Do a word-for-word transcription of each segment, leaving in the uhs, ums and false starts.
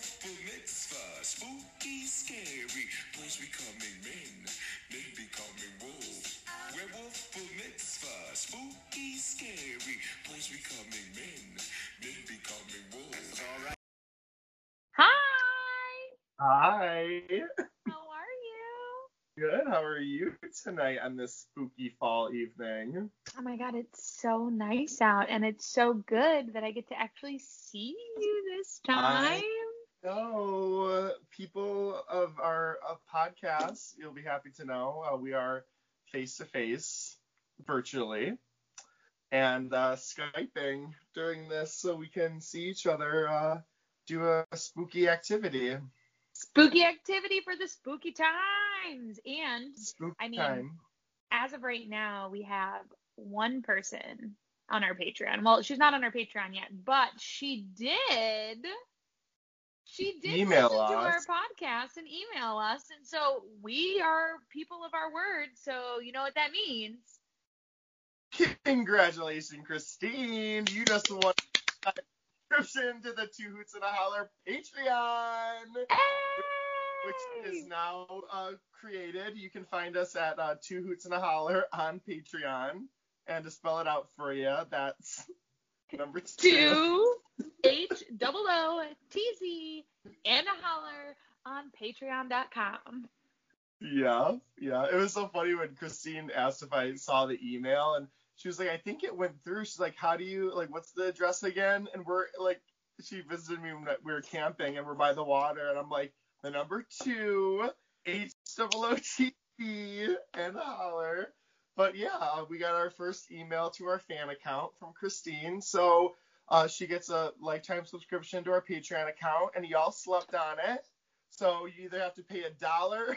Werewolf mitzvah, spooky, scary. Boys becoming men, men becoming wolves. Werewolf mitzvah, spooky, scary. Boys becoming men, men becoming wolves. All right. Hi! Hi. How are you? Good. How are you tonight on this spooky fall evening? Oh my god, it's so nice out, and it's so good that I get to actually see you this time. So, people of our of podcast, you'll be happy to know uh, we are face to face, virtually, and uh, Skyping during this so we can see each other uh, do a spooky activity. Spooky activity for the spooky times. And, Spooky I mean, time. as of right now, we have one person on our Patreon. Well, she's not on our Patreon yet, but she did. She did Email listen to our us. podcast and email us. And so we are people of our word. So you know what that means. Congratulations, Christine. You just won a subscription to the Two Hoots and a Holler Patreon, Hey! which is now uh, created. You can find us at uh, Two Hoots and a Holler on Patreon. And to spell it out for you, that's number two. Two H O O T Z and a holler on patreon dot com. Yeah, yeah. It was so funny when Christine asked if I saw the email, and she was like, I think it went through. She's like, how do you, like, what's the address again? And we're, like, she visited me when we were camping, and we're by the water, and I'm like, the number two, H O O T Z and a holler. But yeah, we got our first email to our fan account from Christine, so uh, she gets a lifetime subscription to our Patreon account, and y'all slept on it. So you either have to pay a dollar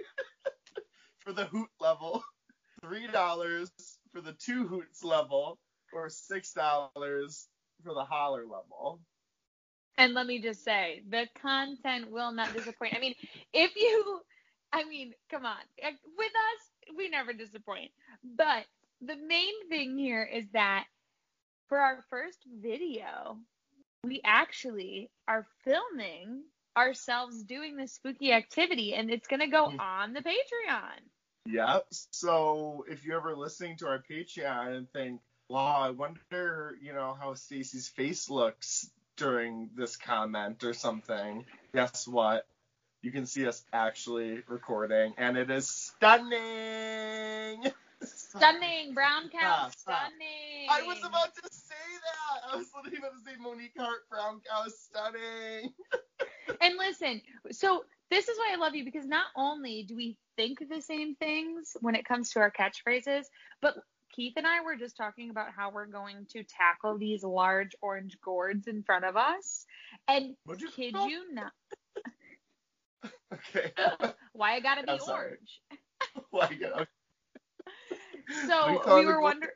for the hoot level, three dollars for the two hoots level, or six dollars for the holler level. And let me just say, the content will not disappoint. I mean, if you, I mean, come on. With us, we never disappoint. But the main thing here is that for our first video, we actually are filming ourselves doing this spooky activity, and it's going to go on the Patreon. Yeah, so if you're ever listening to our Patreon and think, wow, I wonder, you know, how Stacy's face looks during this comment or something, guess what? You can see us actually recording, and it is stunning! Stunning, brown cow, Yeah, stunning. I was about to say that! I was literally about to say Monique Hart, brown cow, stunning! And listen, so this is why I love you, because not only do we think the same things when it comes to our catchphrases, but Keith and I were just talking about how we're going to tackle these large orange gourds in front of us. And What'd you kid call- you not. Okay. Why I gotta be I'm sorry. orange? Like, okay. So We call we it were a wondering.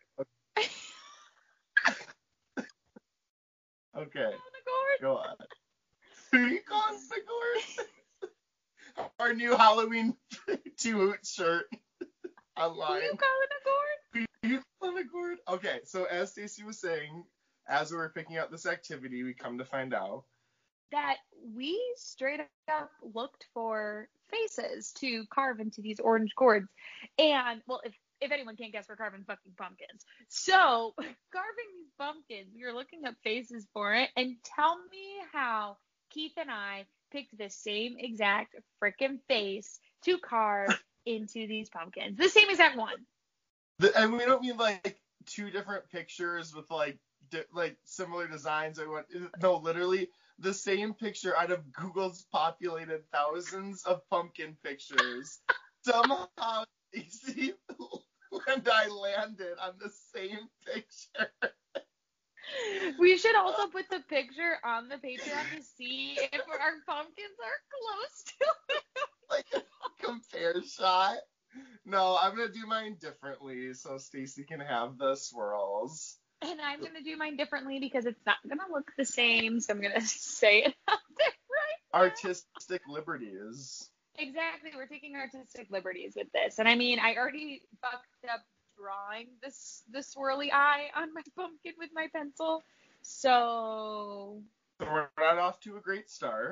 Okay, The gourd? go on. Who you calling the gourd? Our new Halloween two hoot shirt online. Who you calling a gourd? Who you calling a gourd? Okay, so as Stacey was saying, as we were picking out this activity, we come to find out that we straight up looked for faces to carve into these orange gourds. And, well, if, if anyone can't guess, we're carving fucking pumpkins. So, carving these pumpkins, we were looking up faces for it. And tell me how Keith and I picked the same exact freaking face to carve into these pumpkins. The same exact one. The, and we don't mean like two different pictures with like di- like similar designs. Or what? No, literally the same picture out of Google's populated thousands of pumpkin pictures. Somehow, Stacey and I landed on the same picture. We should also put the picture on the Patreon to see if our pumpkins are close to it. Like a compare shot. No, I'm gonna do mine differently so Stacey can have the swirls. And I'm going to do mine differently because it's not going to look the same, so I'm going to say it out there right now. Artistic liberties. Exactly, we're taking artistic liberties with this. And I mean, I already fucked up drawing this the swirly eye on my pumpkin with my pencil, so... So we're not off to a great start.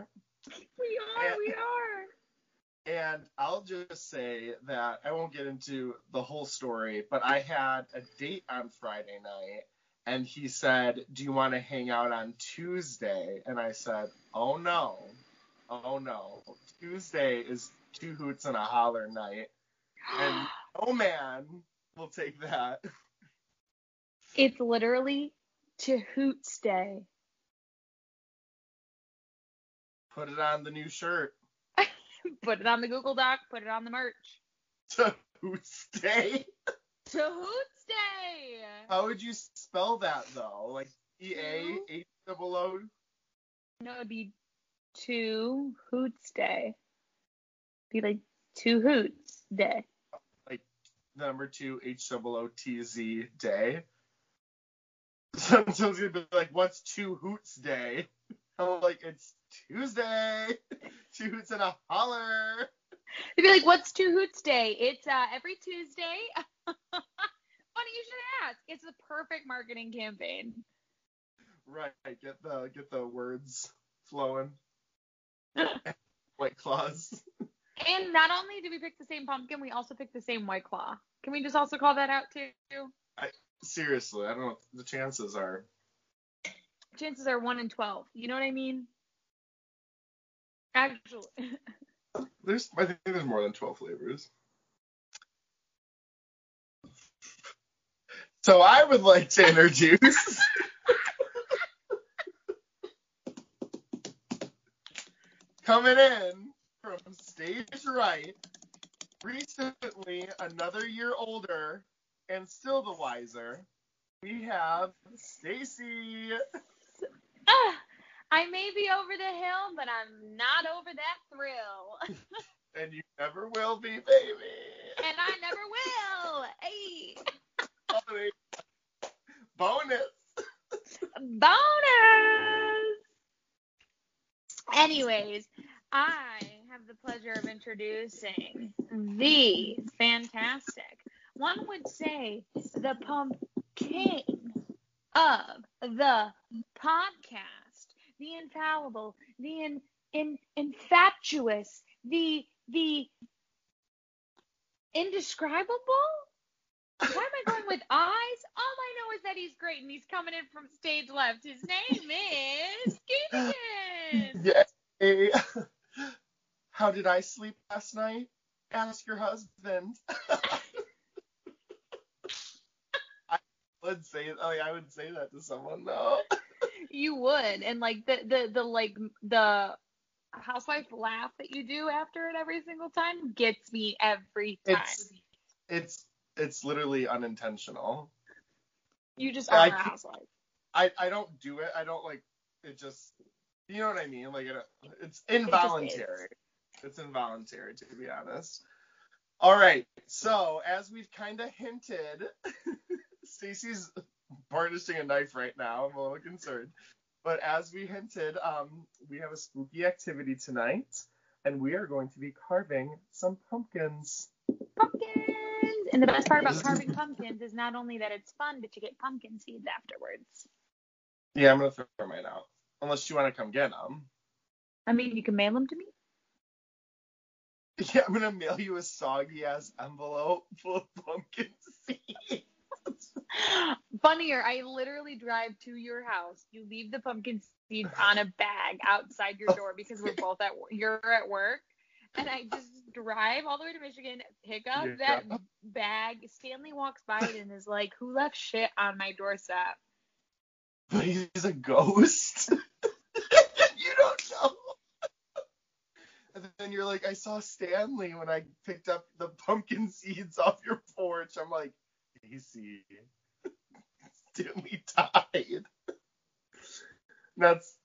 We are, And, we are. and I'll just say that I won't get into the whole story, but I had a date on Friday night, and he said, "Do you want to hang out on Tuesday?" And I said, "Oh no, oh no, Tuesday is two hoots and a holler night, and no man will take that." It's literally to Hoots Day. Put it on the new shirt. Put it on the Google Doc. Put it on the merch. To Hoots Day. To Hoots Day. How would you spell that though? Like E A H O O? No, it'd be to Hoots Day. Be like to Hoots Day. Like number two H O O T Z day. So someone's gonna be like, "What's two Hoots Day?" I'm like, "It's Tuesday. Two hoots and a holler." They'd be like, "What's Two Hoots Day?" It's uh, every Tuesday. Funny you should ask. It's the perfect marketing campaign. Right. Get the get the words flowing. White Claws. And not only did we pick the same pumpkin, we also picked the same White Claw. Can we just also call that out too? I, seriously, I don't know what the chances are. Chances are one in twelve. You know what I mean? Actually. There's, I think there's more than twelve flavors. So I would like to introduce coming in from stage right, recently another year older and still the wiser, we have Stacy. Ah, I may be over the hill, but I'm not over that thrill. And you never will be, baby. And I never will. Hey. Bonus. Bonus. Anyways, I have the pleasure of introducing the fantastic, one would say the pumpkin of the podcast, the infallible, the in, in, infatuous, the the indescribable. Why am I going with eyes? All I know is that he's great, and he's coming in from stage left. His name is Keegan. Yay. How did I sleep last night? Ask your husband. I would say, like, I would say that to someone though. You would, and like the the the like the housewife laugh that you do after it every single time gets me every time. It's it's it's literally unintentional. You just are I a can't- housewife. I, I don't do it. I don't like it. Just, you know what I mean? Like it, it's involuntary. It's involuntary, to be honest. All right. So as we've kind of hinted, Stacy's burnishing a knife right now. I'm a little concerned. But as we hinted, um, we have a spooky activity tonight, and we are going to be carving some pumpkins. Pumpkins! And the best part about carving pumpkins is not only that it's fun, but you get pumpkin seeds afterwards. Yeah, I'm going to throw mine out. Unless you want to come get them. I mean, you can mail them to me. Yeah, I'm going to mail you a soggy-ass envelope full of pumpkin seeds. Funnier, I literally drive to your house. You leave the pumpkin seeds on a bag outside your door because we're both at work. You're at work. And I just drive all the way to Michigan, pick up Yeah. that bag. Stanley walks by it and is like, "Who left shit on my doorstep?" But he's a ghost. You don't know. And then you're like, "I saw Stanley when I picked up the pumpkin seeds off your porch." I'm like, "Stacy, Stanley died." That's.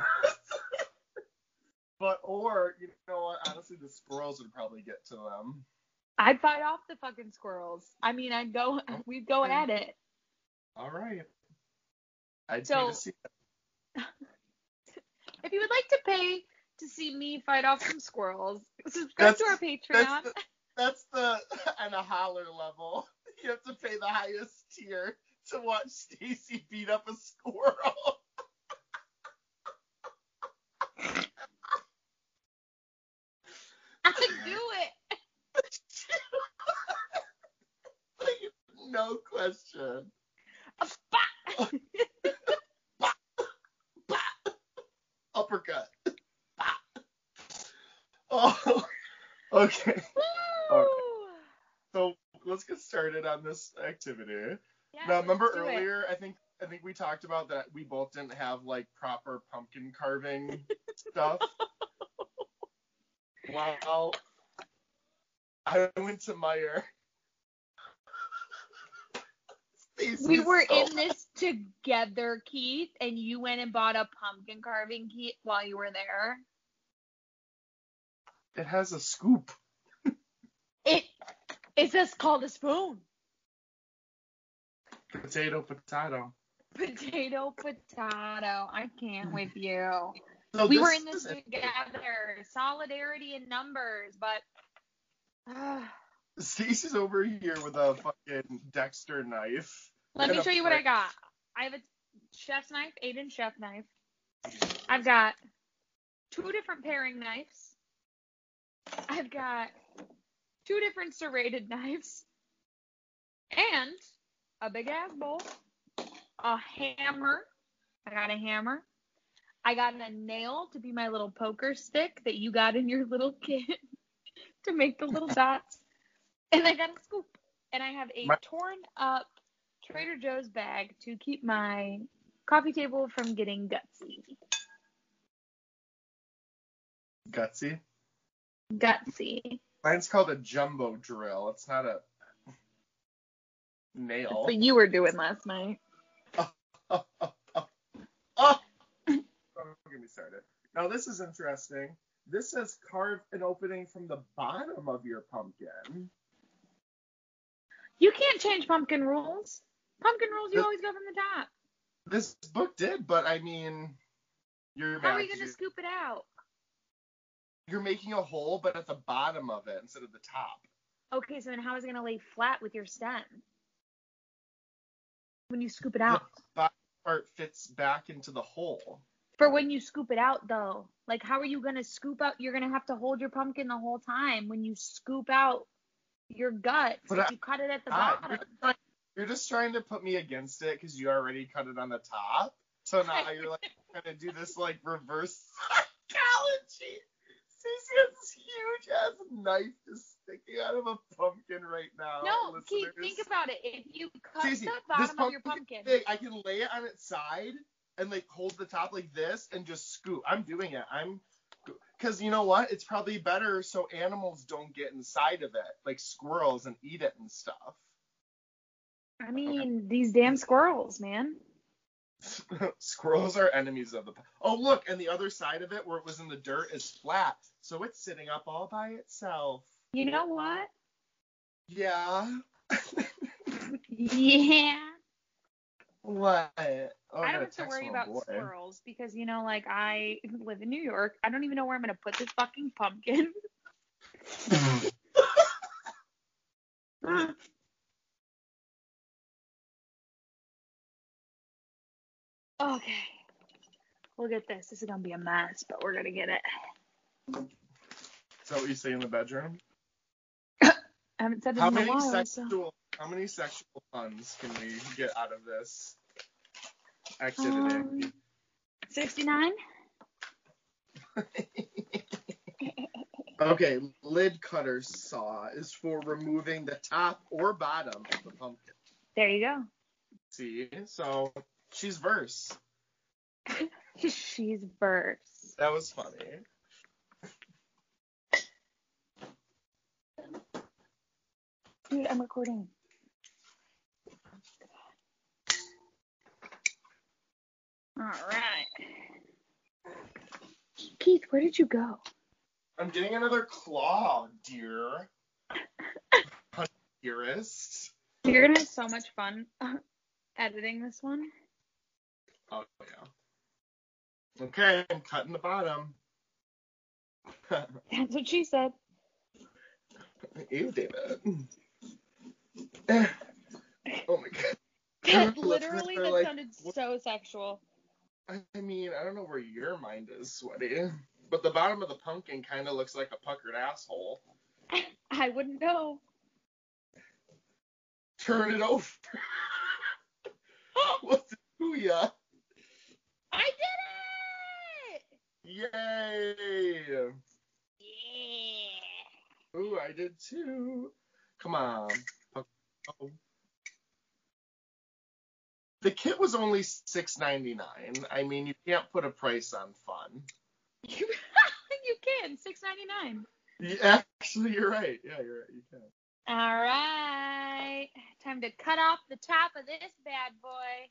But, or, you know what, honestly, the squirrels would probably get to them. I'd fight off the fucking squirrels. I mean, I'd go, we'd go at it. All right. I'd So- pay to see that. If you would like to pay to see me fight off some squirrels, subscribe That's- to our Patreon. That's the, that's the, on a holler level. You have to pay the highest tier to watch Stacy beat up a squirrel. do it. Like, no question. Bah! Uppercut. Oh, okay. All right. So let's get started on this activity. Yeah, now, let's remember do it. earlier? I think I think we talked about that we both didn't have like proper pumpkin carving stuff. Well, I went to Meijer. We were so in this together, Keith, and you went and bought a pumpkin carving kit while you were there. It has a scoop. It it's just called a spoon. Potato, potato. Potato, potato. I can't with you. So we this were in this is- together. Solidarity in numbers, but uh, Stacey's over here with a fucking Dexter knife. let and me a show you what I fork. got. I have a chef's knife, eight inch chef knife. I've got two different paring knives. I've got two different serrated knives. And a big ass bowl. A hammer. I got a hammer. I got a nail to be my little poker stick that you got in your little kit to make the little dots. And I got a scoop. And I have a My- torn up Trader Joe's bag to keep my coffee table from getting gutsy. Gutsy. Gutsy. Mine's called a jumbo drill. It's not a nail. That's what you were doing last night. Oh, oh, oh, oh. Oh, don't get me started. Now this is interesting. This says carve an opening from the bottom of your pumpkin. You can't change pumpkin rules. Pumpkin rules, you This- always go from the top. This book did, but I mean, you're How are you magic. going to scoop it out? You're making a hole, but at the bottom of it instead of the top. Okay, so then how is it going to lay flat with your stem when you scoop it out? The bottom part fits back into the hole. For when you scoop it out, though, like how are you going to scoop out? You're going to have to hold your pumpkin the whole time when you scoop out your guts. But if I- you cut it at the Ah, bottom. you're, just trying, you're just trying to put me against it because you already cut it on the top. So now you're like gonna do this like reverse psychology. Stacey has this huge ass knife just sticking out of a pumpkin right now. No, listeners. Keith, think about it. If you cut Stacey, the this bottom pumpkin of your pumpkin, is big. I can lay it on its side and like hold the top like this and just scoop. I'm doing it. I'm because you know what? It's probably better so animals don't get inside of it, like squirrels, and eat it and stuff. I mean, these damn squirrels, man. Squirrels are enemies of the. Oh, look, and the other side of it, where it was in the dirt, is flat, so it's sitting up all by itself. You know what? Yeah. Yeah. What? Oh, I got don't a have to text worry from a about boy. squirrels because, you know, like I live in New York. I don't even know where I'm going to put this fucking pumpkin. Okay. Look at this. This is going to be a mess, but we're going to get it. Is that what you say in the bedroom? I haven't said it How in a many while. So. sexual? How many sexual puns can we get out of this activity? Um, sixty-nine? Okay, lid cutter saw is for removing the top or bottom of the pumpkin. There you go. See, so she's verse. She's verse. That was funny. Dude, I'm recording. All right. Keith, where did you go? I'm getting another claw, dear. Dearest. You're gonna have so much fun editing this one. Oh, yeah. Okay, I'm cutting the bottom. That's what she said. Ew, David. Oh, my God. That Listeners literally, are that like, sounded what- so sexual. I mean, I don't know where your mind is, sweaty. But the bottom of the pumpkin kind of looks like a puckered asshole. I wouldn't know. Turn it over. What's it to ya? I did it! Yay! Yeah. Ooh, I did too. Come on. Oh. The kit was only six ninety-nine. I mean, you can't put a price on fun. You, you can. six ninety-nine. Yeah, actually, you're right. Yeah, you're right. You can. All right. Time to cut off the top of this bad boy.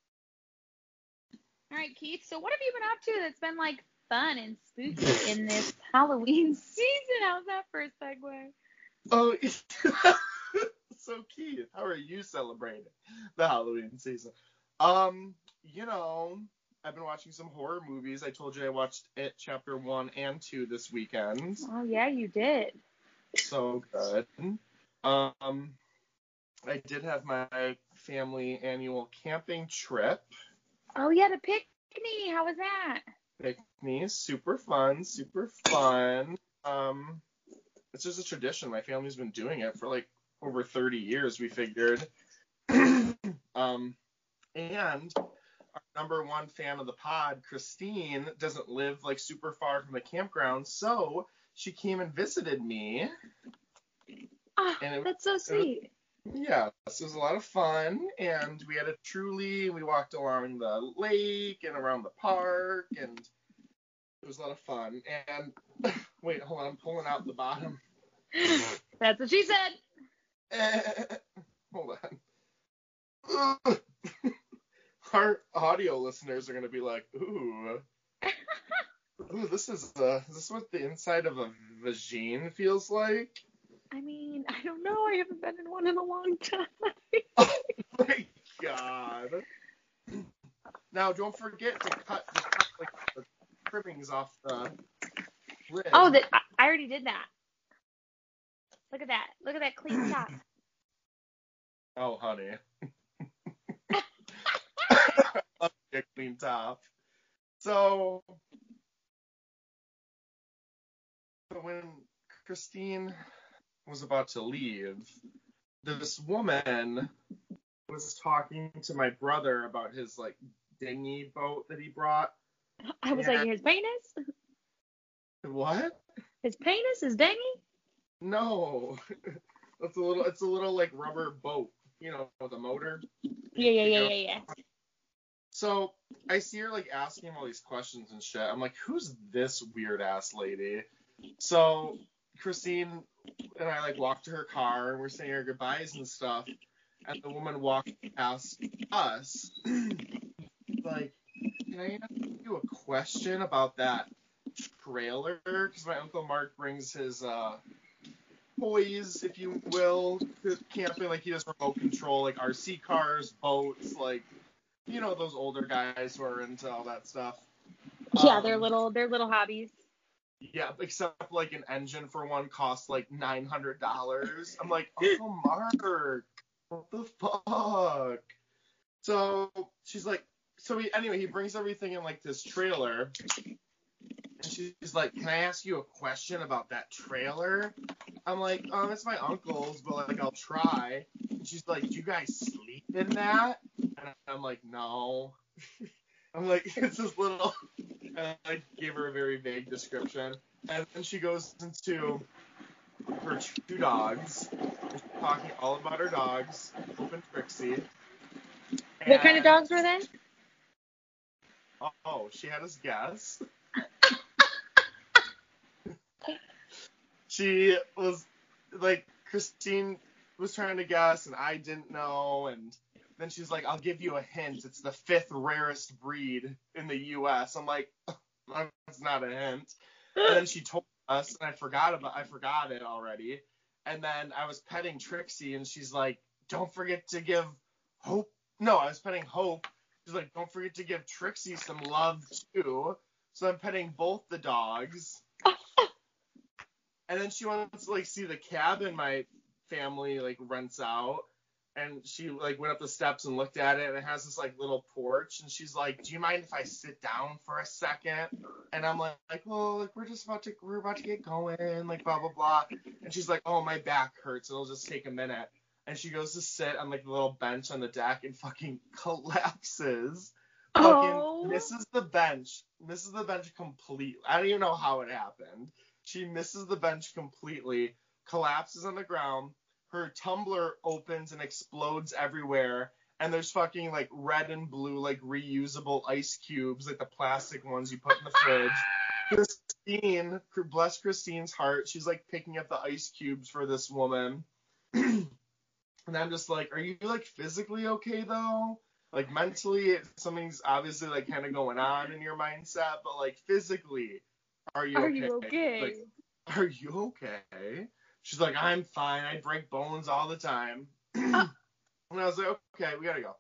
All right, Keith. So what have you been up to that's been like fun and spooky in this Halloween season? How's that for a segue? Oh, so Keith, how are you celebrating the Halloween season? Um, you know, I've been watching some horror movies. I told you I watched It Chapter one and two this weekend. Oh, yeah, you did. So good. Um, I did have my family annual camping trip. Oh, yeah, the picnic. How was that? Picnic, super fun, super fun. Um, it's just a tradition. My family's been doing it for like over thirty years, we figured. um, and our number one fan of the pod, Christine, doesn't live like super far from the campground, so she came and visited me. Oh, and it, that's so sweet. It was, yeah, this was a lot of fun, and we had a Truly. We walked along the lake and around the park, and it was a lot of fun. And wait, hold on, I'm pulling out the bottom. That's what she said. Hold on. Our audio listeners are gonna be like, ooh, ooh, this is uh, is this what the inside of a vagine feels like? I mean, I don't know. I haven't been in one in a long time. Oh my god! Now, don't forget to cut, to cut like the trimmings off the lid. Oh, that I, I already did that. Look at that. Look at that clean top. Oh, honey. A clean top. So, so when Christine was about to leave, this woman was talking to my brother about his like dinghy boat that he brought. I was and... like, his penis? What? His penis is dinghy? No. It's a little it's a little like rubber boat, you know, with a motor. Yeah, yeah, yeah, yeah, yeah. So I see her like asking him all these questions and shit. I'm like, who's this weird ass lady? So Christine and I like walked to her car and we're saying our goodbyes and stuff. And the woman walked past us. Like, can I ask you a question about that trailer? Because my Uncle Mark brings his uh, toys, if you will, to camping. Like, he does remote control, like R C cars, boats, like, you know, those older guys who are into all that stuff. Yeah, um, they're little, they're little hobbies. Yeah, except like an engine for one costs like nine hundred dollars. I'm like, Uncle Mark, what the fuck? So she's like, so he, anyway, he brings everything in like this trailer. And she's like, can I ask you a question about that trailer? I'm like, um, it's my uncle's, but like, I'll try. And she's like, do you guys sleep in that? And I'm like, no. I'm like, it's this little, and I gave her a very vague description. And then she goes into her two dogs, and she's talking all about her dogs, Hope and Trixie. And, what kind of dogs were they? Oh, she had us guess. She was, like, Christine was trying to guess, and I didn't know, and then she's like, I'll give you a hint. It's the fifth rarest breed in the U S I'm like, that's not a hint. And then she told us, and I forgot about, I forgot it already. And then I was petting Trixie, and she's like, don't forget to give Hope. No, I was petting Hope. She's like, don't forget to give Trixie some love too. So I'm petting both the dogs. And then she wants to like see the cabin my family like rents out. and she like went up the steps and looked at it, and it has this like little porch, and she's like, "Do you mind if I sit down for a second?" And I'm like, like, "Well, like we're just about to we're about to get going, like blah blah blah." And she's like, "Oh, my back hurts. It'll just take a minute." And she goes to sit on like the little bench on the deck and fucking collapses. Oh. Fucking misses the bench. Misses the bench completely. I don't even know how it happened. She misses the bench completely, collapses on the ground. Her tumbler opens and explodes everywhere, and there's fucking like red and blue like reusable ice cubes, like the plastic ones you put in the fridge. Christine, bless Christine's heart, she's like picking up the ice cubes for this woman. And I'm just like, are you like physically okay though? Like mentally, something's obviously like kind of going on in your mindset, but like physically, are you Are okay? you okay? Like, are you okay? She's like, I'm fine. I break bones all the time. Uh, And I was like, okay, we gotta go.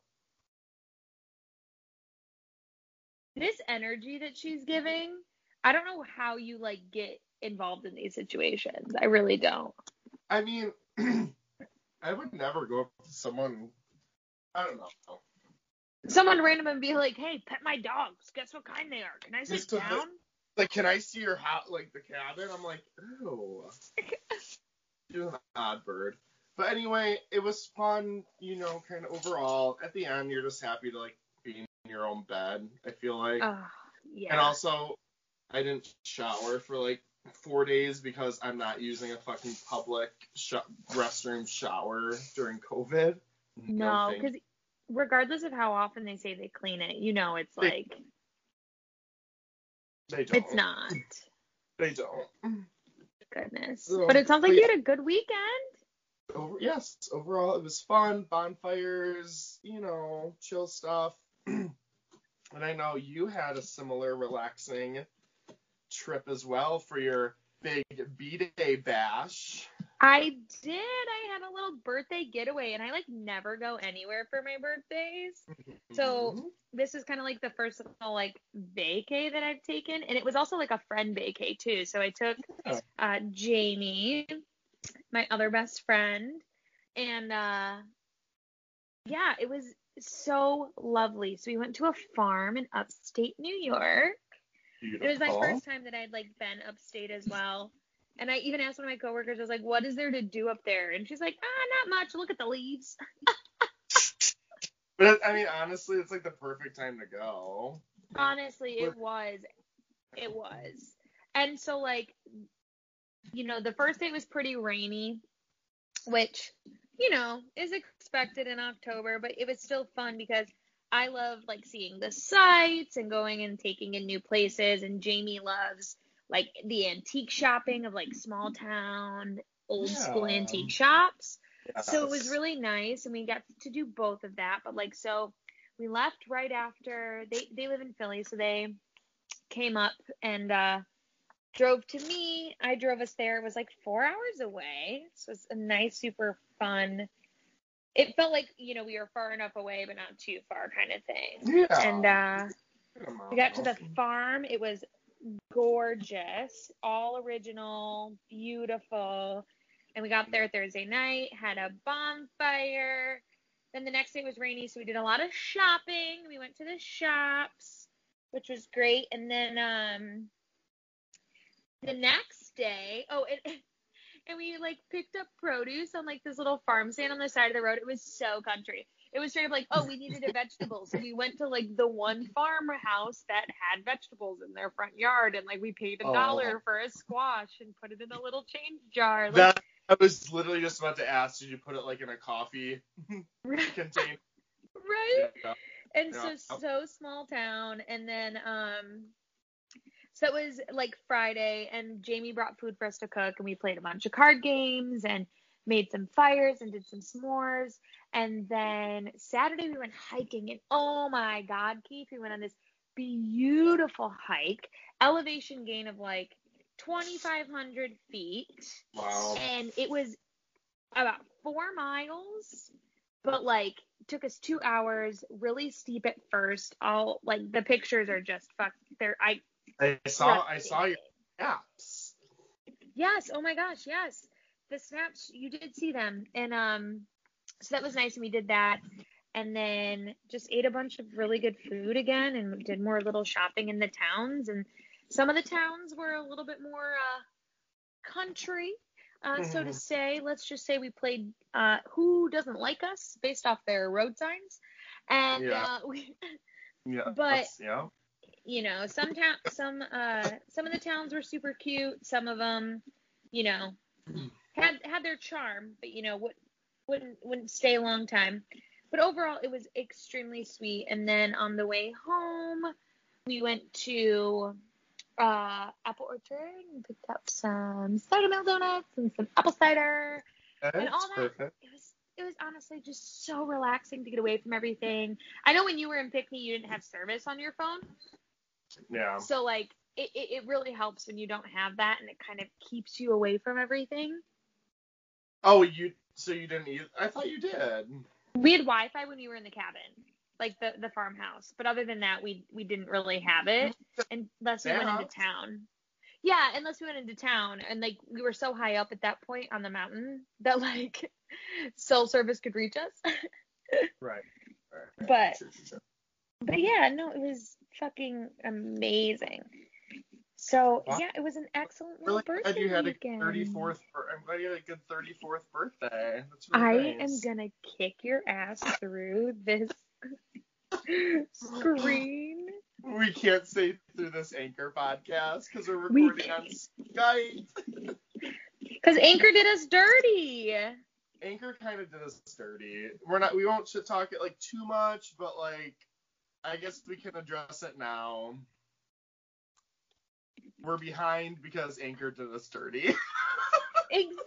this energy that she's giving, I don't know how you like get involved in these situations. I really don't. I mean, I would never go up to someone. I don't know. Someone random and be like, "Hey, pet my dogs. Guess what kind they are? Can I sit Just to the- down?" Like, can I see your house, like the cabin? I'm like, ew. You're an odd bird. But anyway, it was fun, you know, kind of overall. At the end, you're just happy to, like, be in your own bed, I feel like. Oh, yeah. And also, I didn't shower for, like, four days because I'm not using a fucking public sh- restroom shower during COVID. No, thank because regardless of how often they say they clean it, you know it's They- like, They don't. it's not. They don't. Goodness. So, But it sounds like but you yeah. had a good weekend. Over, yes, overall it was fun. Bonfires, you know, chill stuff. And I know you had a similar relaxing trip as well for your big B-Day bash. I did. I had a little birthday getaway, and I like never go anywhere for my birthdays. So Mhm. this is kind of like the first little like vacay that I've taken, and it was also like a friend vacay too. So I took Yeah. uh, Jamie, my other best friend, and uh, yeah, it was so lovely. So we went to a farm in upstate New York. Beautiful. It was my first time that I'd like been upstate as well. And I even asked one of my coworkers, I was like, what is there to do up there? And she's like, ah, not much. Look at the leaves. But I mean, honestly, it's like the perfect time to go. Honestly, it was. It was. And so, like, you know, the first day was pretty rainy, which, you know, is expected in October, but it was still fun because I love, like, seeing the sights and going and taking in new places. And Jamie loves, like, the antique shopping of, like, small town, old school Yeah. antique shops. Yes. So it was really nice, and we got to do both of that. But like, so we left right after they they live in Philly, so they came up and uh, drove to me. I drove us there. It was like four hours away, so it was a nice, super fun. It felt like, you know, we were far enough away, but not too far, kind of thing. Yeah. And uh, we got to the farm. It was gorgeous, all original, beautiful. And we got there Thursday night, had a bonfire. Then the next day was rainy, so we did a lot of shopping. We went to the shops, which was great. And then um, the next day, oh, and, and we like picked up produce on like this little farm stand on the side of the road. It was so country. It was straight up like, oh, we needed a vegetable. So we went to like the one farmhouse that had vegetables in their front yard, and like we paid a Oh. dollar for a squash and put it in a little change jar. Like, That I was literally just about to ask, did you put it like in a coffee container? right? Yeah. And Yeah. so so small town. And then um so it was like Friday, and Jamie brought food for us to cook, and we played a bunch of card games and made some fires and did some s'mores. And then Saturday we went hiking, and oh my God, Keith, we went on this beautiful hike, elevation gain of like twenty-five hundred feet. Wow. And it was about four miles, but like took us two hours, really steep at first. All like the pictures are just fuck. They're I I saw I saw your apps. Yes. Oh my gosh. Yes. The snaps, you did see them. And um, so that was nice, and we did that. And then just ate a bunch of really good food again, and did more little shopping in the towns. And some of the towns were a little bit more uh, country, uh, so to say. Let's just say we played uh, Who Doesn't Like Us based off their road signs. And Yeah. uh, we, Yeah. but that's- yeah. you know, some town, some uh, some of the towns were super cute. Some of them, you know, had had their charm, but you know, would, wouldn't wouldn't stay a long time. But overall, it was extremely sweet. And then on the way home, we went to uh, Apple Orchard and picked up some cider mill donuts and some apple cider That's and all that. perfect. It was it was honestly just so relaxing to get away from everything. I know when you were in Pick Me, you didn't have service on your phone. Yeah. So, like, it, it, it really helps when you don't have that, and it kind of keeps you away from everything. Oh, you, so you didn't eat? I thought you did. We had Wi-Fi when we were in the cabin, like the, the farmhouse. But other than that, we we didn't really have it unless we went into town. Yeah, unless we went into town. And, like, we were so high up at that point on the mountain that, like, cell service could reach us. Right. right, right. But, Sure, sure, sure. but yeah, no, it was fucking amazing. So, Wow. yeah, it was an excellent Really little glad birthday you had weekend. a thirty-fourth. bir- I'm glad you had a good thirty-fourth birthday. That's I really am nice. gonna kick your ass through this screen. We can't say through this Anchor podcast because we're We recording on Skype. Because Anchor did us dirty. Anchor kind of did us dirty. We're not. We won't shit talk it like too much, but like, I guess we can address it now. We're behind because Anchor did us dirty. Exactly.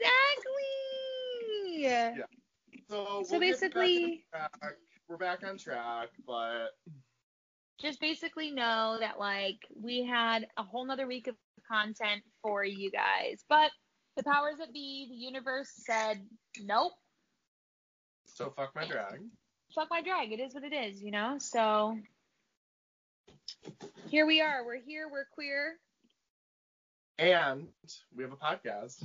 Yeah. So, So we'll get basically, back on track. We're back on track, but just basically know that, like, we had a whole nother week of content for you guys, but the powers that be, the universe said, nope, so fuck my drag. fuck my drag. It is what it is, you know? So here we are. We're here. We're queer. And we have a podcast.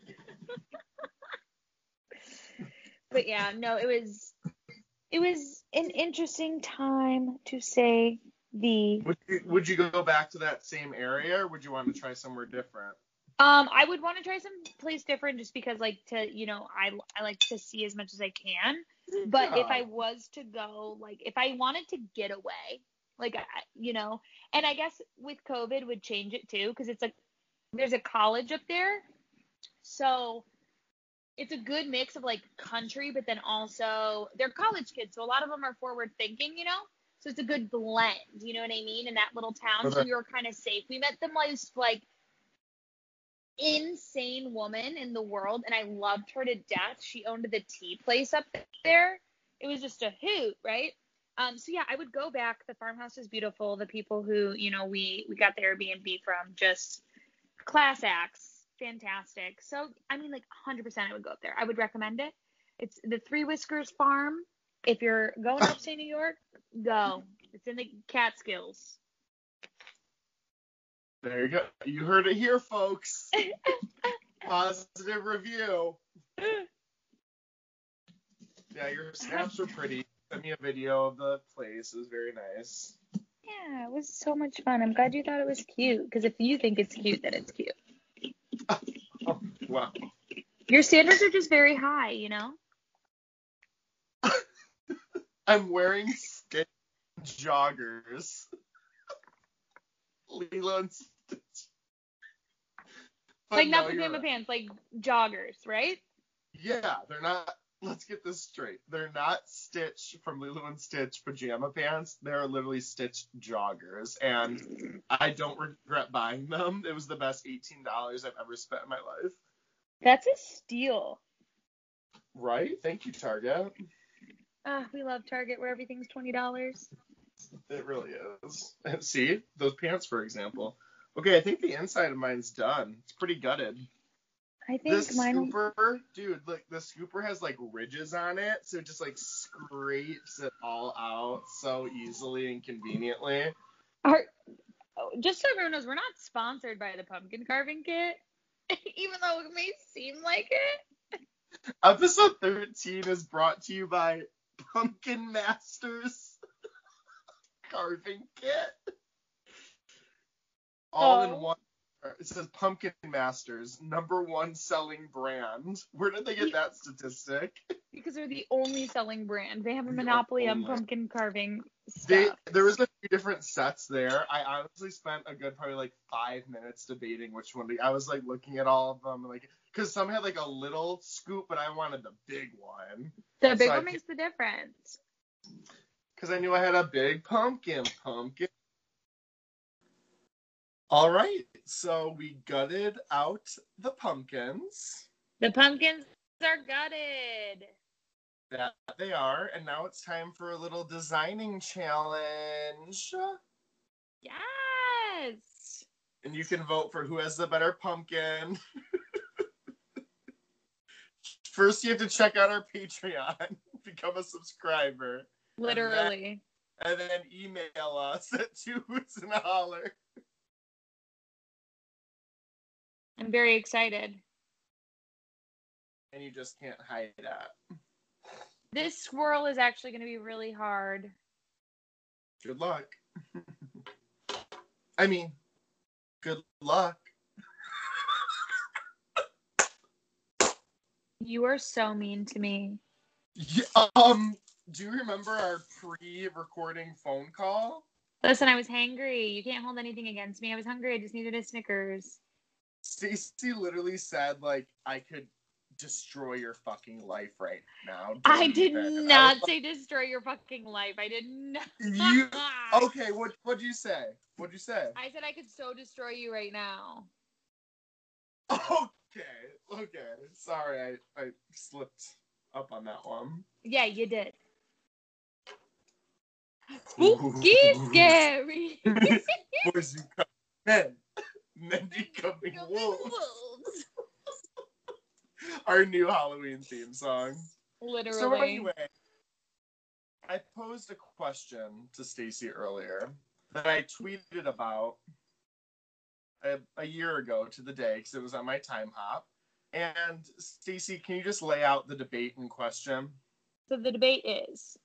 But yeah, no, it was it was an interesting time, to say the Would you, would you go back to that same area, or would you want to try somewhere different? um I would want to try some place different, just because, like, to, you know, I I like to see as much as I can. But Yeah. if I was to go, like, if I wanted to get away, like, I, you know, and I guess with COVID would change it too, because it's like there's a college up there, so it's a good mix of, like, country, but then also they're college kids, so a lot of them are forward thinking, you know. So it's a good blend, you know what I mean, in that little town. So Okay. we were kind of safe. We met the most, like, insane woman in the world, and I loved her to death. She owned the tea place up there. It was just a hoot, right? Um, so yeah, I would go back. The farmhouse is beautiful. The people who, you know, we we got the Airbnb from, just class acts, fantastic. So I mean, like, one hundred percent I would go up there. I would recommend it. It's the Three Whiskers Farm. If you're going to upstate New York, go. It's in the Catskills. There you go. You heard it here, folks. Positive review. Yeah, your snaps were pretty. Send me a video of the place. It was very nice. Yeah, it was so much fun. I'm glad you thought it was cute, because if you think it's cute, then it's cute. Oh, wow. Your standards are just very high, you know? I'm wearing Stitch joggers. Lilo and Stitch. But Like, not no, you're pajama right. pants, like joggers, right? Yeah, they're not. Let's get this straight. They're not Stitch from Lilo and Stitch pajama pants. They're literally Stitch joggers, and I don't regret buying them. It was the best eighteen dollars I've ever spent in my life. That's a steal. Right? Thank you, Target. Ah, we love Target, where everything's twenty dollars. It really is. And see, those pants, for example. Okay, I think the inside of mine's done. It's pretty gutted. I think This mine. scooper, dude, look, the scooper has like ridges on it, so it just like scrapes it all out so easily and conveniently. Are, oh, just so everyone knows, we're not sponsored by the pumpkin carving kit, even though it may seem like it. Episode thirteen is brought to you by Pumpkin Masters carving kit. All Oh. in one. It says Pumpkin Masters, number one selling brand. Where did they get that statistic? Because they're the only selling brand. They have a The monopoly on only. pumpkin carving They, stuff. there was a few different sets there. I honestly spent a good probably like five minutes debating which one. To, I was like looking at all of them, like because some had like a little scoop, but I wanted the big one. The big So I one makes the difference. Because I knew I had a big pumpkin. Pumpkin. All right, so we gutted out the pumpkins. The pumpkins are gutted. That they are, and now it's time for a little designing challenge. Yes. And you can vote for who has the better pumpkin. First, you have to check out our Patreon, become a subscriber. Literally. And then, and then email us at two hoots and a holler. I'm very excited. And you just can't hide that. This swirl is actually going to be really hard. Good luck. I mean, good luck. You are so mean to me. Yeah, um, do you remember our pre-recording phone call? Listen, I was hangry. You can't hold anything against me. I was hungry. I just needed a Snickers. Stacey literally said, like, I could destroy your fucking life right now. Don't I did even. not I say destroy your fucking life. I did not. You okay? What what'd you say? What'd you say? I said I could so destroy you right now. Okay, okay. Sorry, I I slipped up on that one. Yeah, you did. Spooky, scary. Boys, you come men, men becoming wolves. wolves. Our new Halloween theme song. Literally. So anyway, I posed a question to Stacey earlier that I tweeted about a, a year ago to the day because it was on my time hop. And Stacey, can you just lay out the debate in question? So the debate is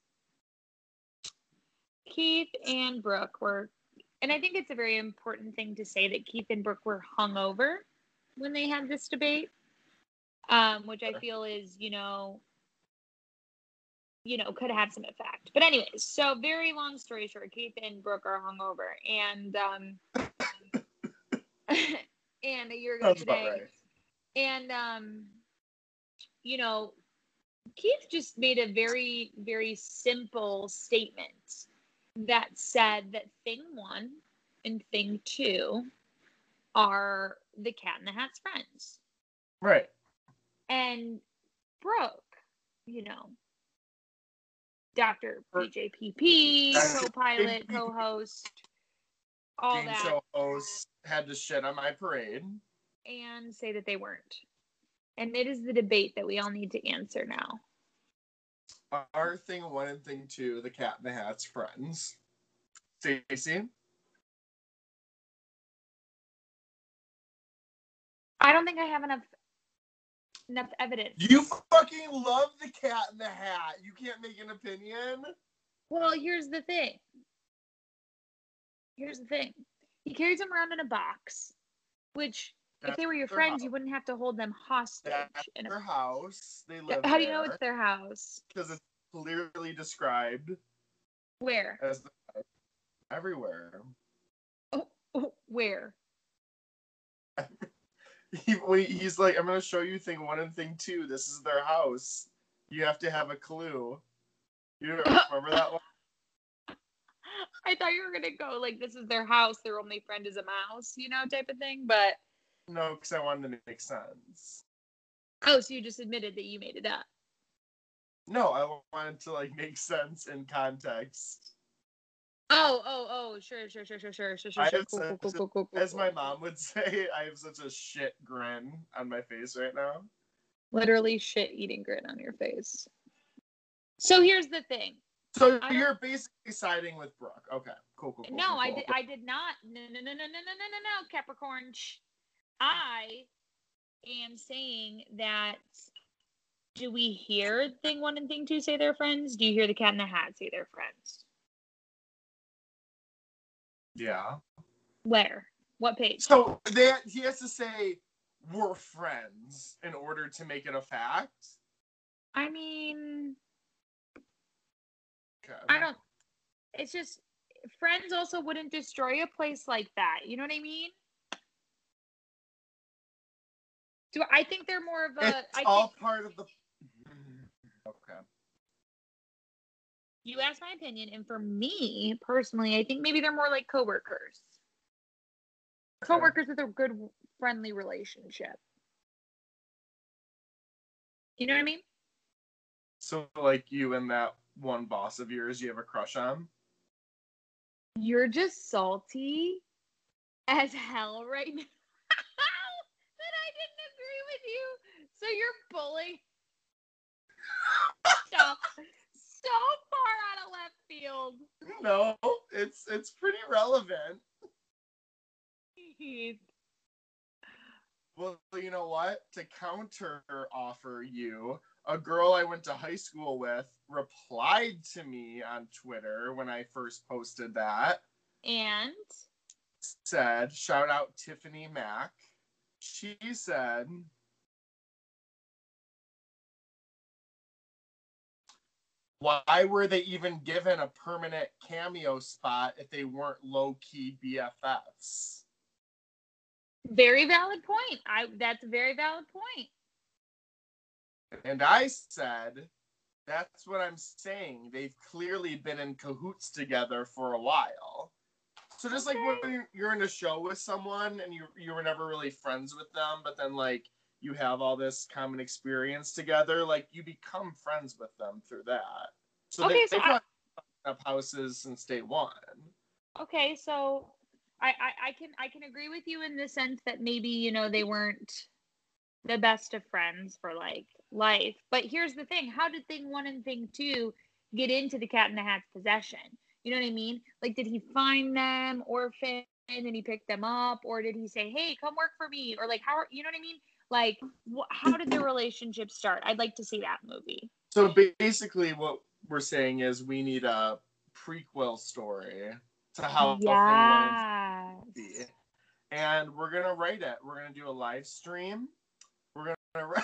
Keith and Brooke were, and I think it's a very important thing to say that Keith and Brooke were hungover when they had this debate, um, which I feel is, you know, you know, could have some effect. But anyways, so very long story short, Keith and Brooke are hungover, and um, and a year ago Sounds today, about right. and um, you know, Keith just made a very, very simple statement that said that thing one and thing two are the Cat in the Hat's friends. Right. And Brooke, you know, Doctor B J P P, co-pilot, co-host, all Game that, show host had to shit on my parade. and say that they weren't. And it is the debate that we all need to answer now. Are thing one and thing two the Cat in the Hat's friends? Stacey? I don't think I have enough enough evidence. You fucking love the Cat in the Hat. You can't make an opinion? Well, here's the thing. Here's the thing. He carries them around in a box, which, That's if they were your their friends, house. you wouldn't have to hold them hostage. That's in a... their house. They live How do you know there it's their house? because it's clearly described Where? as the everywhere. Oh, oh, where? He, when he- he's like, I'm going to show you thing one and thing two. This is their house. You have to have a clue. You don't remember that one? I thought you were going to go, like, this is their house, their only friend is a mouse, you know, type of thing, but... No, because I wanted to make sense. Oh, so you just admitted that you made it up. No, I wanted to, like, make sense in context. Oh, oh, oh, sure, sure, sure, sure, sure, sure, sure, I sure. have Cool, cool, such cool, a- cool, cool, cool. As my mom would say, I have such a shit grin on my face right now. Literally shit eating grin on your face. So here's the thing. So I you're basically siding with Brooke. Okay, cool, cool, cool. No, cool, I cool. did. I did not. No, no, no, no, no, no, no, no, no, Capricorn. Shh. I am saying that do we hear thing one and thing two say they're friends? Do you hear the Cat in the Hat say they're friends? Yeah. Where? What page? So they, he has to say we're friends in order to make it a fact? I mean, Okay. I don't, it's just, friends also wouldn't destroy a place like that. You know what I mean? Do I think they're more of a, It's I all think, part of the... Okay. you asked my opinion, and for me, personally, I think maybe they're more like coworkers. Okay. Coworkers with a good, friendly relationship. You know what I mean? So, like, you and that one boss of yours you have a crush on? You're just salty as hell right now that I didn't agree with you. So you're pulling stuff so far out of left field. No, it's it's pretty relevant. Heath. Well, you know what? To counter offer you, a girl I went to high school with replied to me on Twitter when I first posted that. And Said, shout out Tiffany Mack. She said, why were they even given a permanent cameo spot if they weren't low-key B F Fs? very valid point. I that's a very valid point. And I said, that's what I'm saying. They've clearly been in cahoots together for a while. So just Okay. like when you're in a show with someone and you you were never really friends with them, but then like you have all this common experience together, like you become friends with them through that. So Okay, they, so they I, probably have houses since day one. okay, so I, I I can I can agree with you in the sense that maybe, you know, they weren't the best of friends for like life. But here's the thing: how did thing one and thing two get into the Cat in the Hat's possession? You know what I mean? Like, did he find them orphaned and he picked them up, or did he say, "Hey, come work for me," or like how? You know what I mean? Like, wh- how did their relationship start? I'd like to see that movie. So basically, what we're saying is we need a prequel story to how thing one and two be, Yes. and we're gonna write it. We're gonna do a live stream. We're gonna write.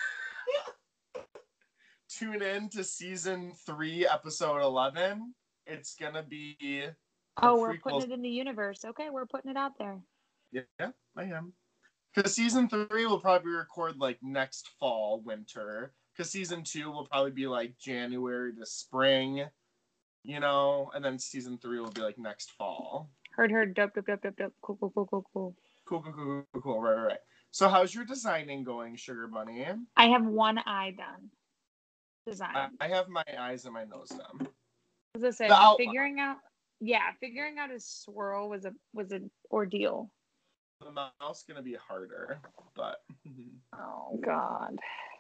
Tune in to season three, episode eleven. It's gonna be. The Oh, we're prequel. putting it in the universe. Okay, we're putting it out there. Yeah, I am. Because season three will probably record like next fall, winter. Because season two will probably be like January to spring, you know, and then season three will be like next fall. Heard, heard, dope, dope, dope, dope, dope. Cool, cool, cool, cool, cool. Cool, cool, cool, cool, cool. Right, right, right. So, how's your designing going, Sugar Bunny? I have one eye done. Design. I, I have my eyes and my nose done. Listen, The outline. figuring out, yeah, figuring out his swirl was a was an ordeal. The mouth's gonna be harder, but. Oh God.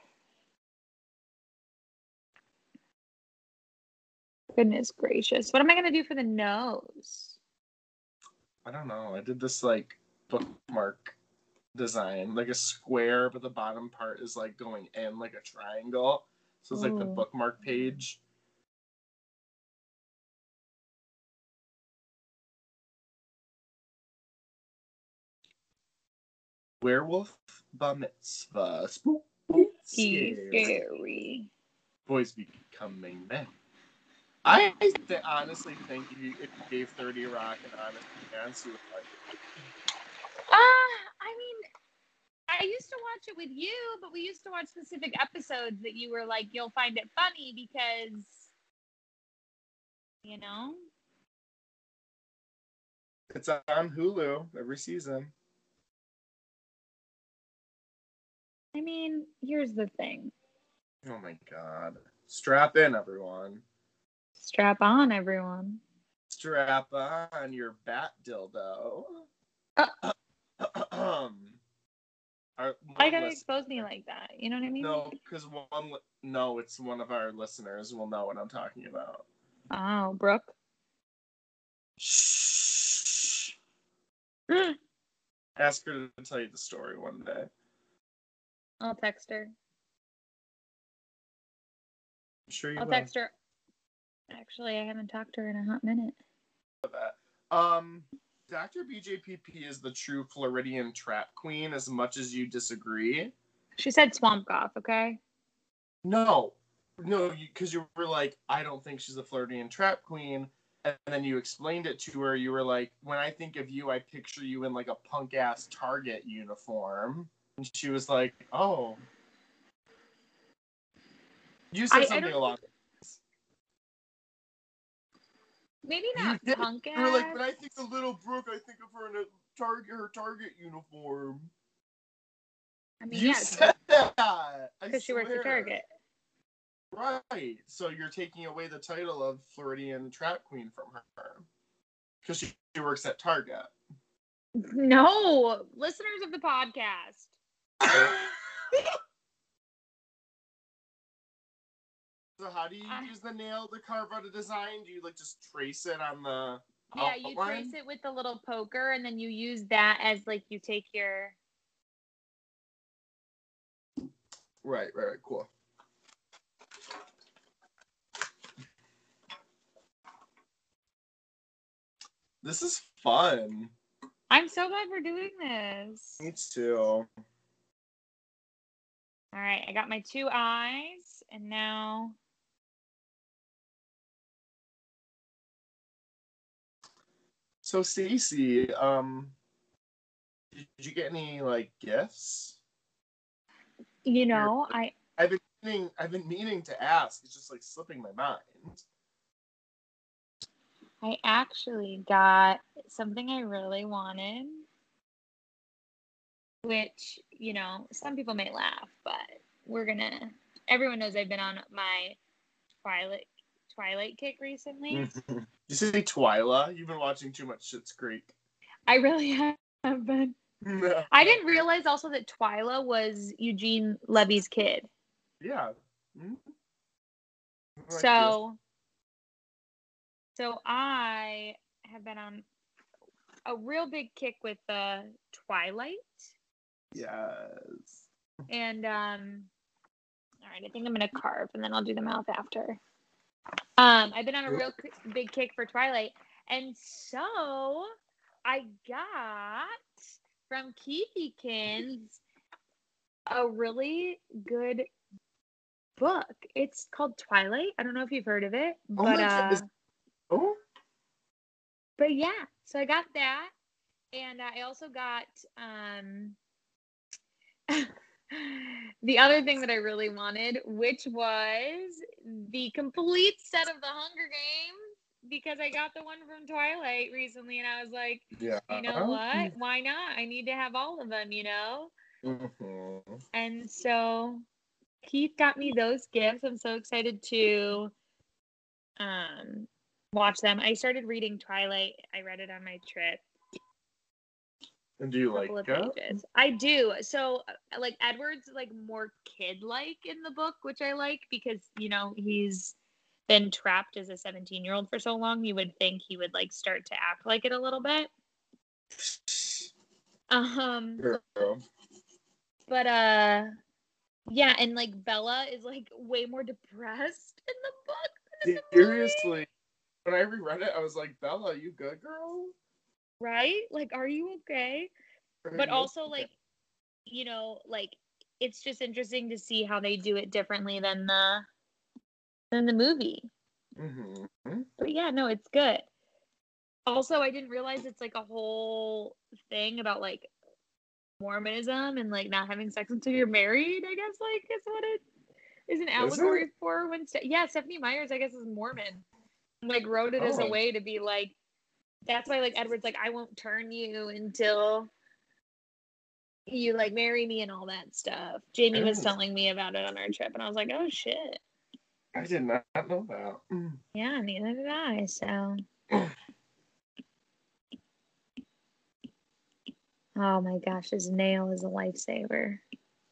Goodness gracious. What am I gonna do for the nose? I don't know. I did this like bookmark design, like a square, but the bottom part is like going in like a triangle. So it's like the Ooh. bookmark page. Werewolf bar mitzvah. Spooky He's scary. scary. Boys becoming men. I th- honestly think if you, if you gave thirty Rock an honest chance, you would like it. Ah, uh, I mean, I used to watch it with you, but we used to watch specific episodes that you were like, you'll find it funny because, you know? It's on Hulu every season. I mean, here's the thing. Oh my God. Strap in, everyone. Strap on, everyone. Strap on your bat dildo. Uh, um, our, Why gotta listen- expose me like that? You know what I mean? No, because one. No, it's one of our listeners will know what I'm talking about. Oh, Brooke. Shh. Ask her to tell you the story one day. I'll text her. sure you I'll will. text her. Actually, I haven't talked to her in a hot minute. Um, Doctor B J P P is the true Floridian trap queen, as much as you disagree. She said swamp goth, okay? No. No, because you, you were like, I don't think she's a Floridian trap queen. And then you explained it to her. You were like, when I think of you, I picture you in like a punk-ass Target uniform. And she was like, oh. You said I, I something don't along. think... Maybe You not did. punk You were like, ass. when I think of Little Brooke, I think of her in a Target, her Target uniform. I mean, You yeah, said that. because she works at Target. Right. So you're taking away the title of Floridian trap queen from her. Because she, she works at Target. No, listeners of the podcast. So how do you I, use the nail to carve out a design? Do you like just trace it on the yeah, you outline? trace it with the little poker, and then you use that as like you take your. Right, right, right, cool. This is fun. I'm so glad we're doing this. Me too. All right, I got my two eyes, and now. So Stacey, um, did you get any like gifts? You know, I. I've been meaning, I've been meaning to ask. It's just like slipping my mind. I actually got something I really wanted, which, you know, some people may laugh, but we're gonna. Everyone knows I've been on my Twilight Twilight kick recently. You say Twyla? You've been watching too much Schitt's Creek. I really have been. No. I didn't realize also that Twyla was Eugene Levy's kid. Yeah. Mm-hmm. So, so I have been on a real big kick with uh, Twilight. Yes. And, um, all right, I think I'm going to carve and then I'll do the mouth after. Um, I've been on a real big kick for Twilight. And so I got from Keithykins a really good book. It's called Twilight. I don't know if you've heard of it, Oh but my uh, God. Is- oh. but yeah. So I got that, and I also got um the other thing that I really wanted, which was the complete set of the Hunger Games, because I got the one from Twilight recently, and I was like, Yeah. you know what? Why not? I need to have all of them, you know? Mm-hmm. And so Keith got me those gifts. I'm so excited to um watch them. I started reading Twilight. I read it on my trip. And do you Couple like of it? pages. I do. So like Edward's like more kid-like in the book, which I like because, you know, he's been trapped as a seventeen-year-old for so long. You would think he would like start to act like it a little bit. Um Girl. but uh yeah, and like Bella is like way more depressed in the book than in the movie. Seriously. When I reread it, I was like, Bella, you good, girl? Right? Like, are you okay? Are But you also, okay? like, you know, like it's just interesting to see how they do it differently than the than the movie. Mm-hmm. But yeah, no, it's good. Also, I didn't realize it's like a whole thing about like Mormonism and like not having sex until you're married. I guess like is what it is an allegory it? for. When Ste- yeah, Stephanie Myers, I guess, is Mormon. Like wrote it as a Oh. way to be like. That's why like Edward's like, I won't turn you until you like marry me and all that stuff. Jamie was Oh. telling me about it on our trip, and I was like, oh shit. I did not know that. Mm. Yeah, neither did I. So. Oh my gosh, his nail is a lifesaver.